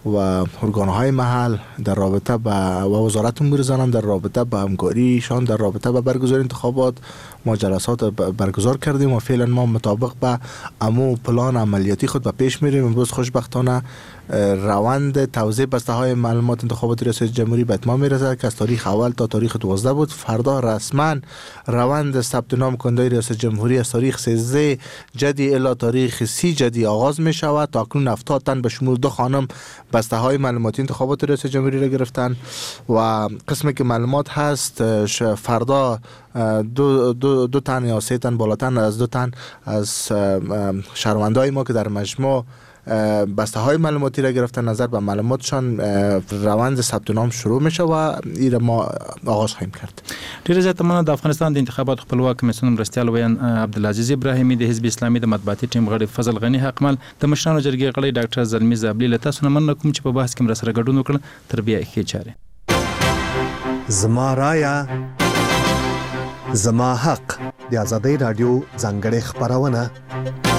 و ارگان‌های محل در رابطه با وزارت امور زنان در رابطه با همکاریشان در رابطه با برگزاری انتخابات ما جلسات برگزار کردیم و فعلا ما مطابق به امو پلان عملیاتی خود به پیش میریم. امروز خوشبختانه روند توزیع بسته‌های معلومات انتخابات ریاست جمهوری به اتمام میرسد که از تاریخ اول تا تاریخ 12 بود. فردا رسما روند ثبت نام کننده ریاست جمهوری از تاریخ 13 جدی الی تاریخ 30 جدی آغاز می شود. تا اکنون 70 تن به شمول 2 خانم بسته‌های معلوماتی انتخابات ریاست جمهوری را گرفتن و قسمی که معلومات هست فردا دو تن یا 3 تن بالاتر از 2 تن از شهروندای ما که در مجموع بسته های معلوماتی را گرفتن نظر به معلوماتشان روند ثبت نام شروع میشه و این ما آغاز خواهیم کرد. ډیره زیاته مننه. د افغانستان د انتخابات خپلواک کمیسیون مرستیال ویان عبدالعزیز ابراهیمی د حزب اسلامي د مطبوعاتي ټیم غړي فضل غنی حقمل د مشرانو جرګې غړي ډاکټر زلمی زابلی له تاسو نه مننه کوم چې په بحث کې مرسته ګډون وکړ. تربیه ښه چاره زما رایا زما حق د ازادۍ رادیو ځانګړې خبرونه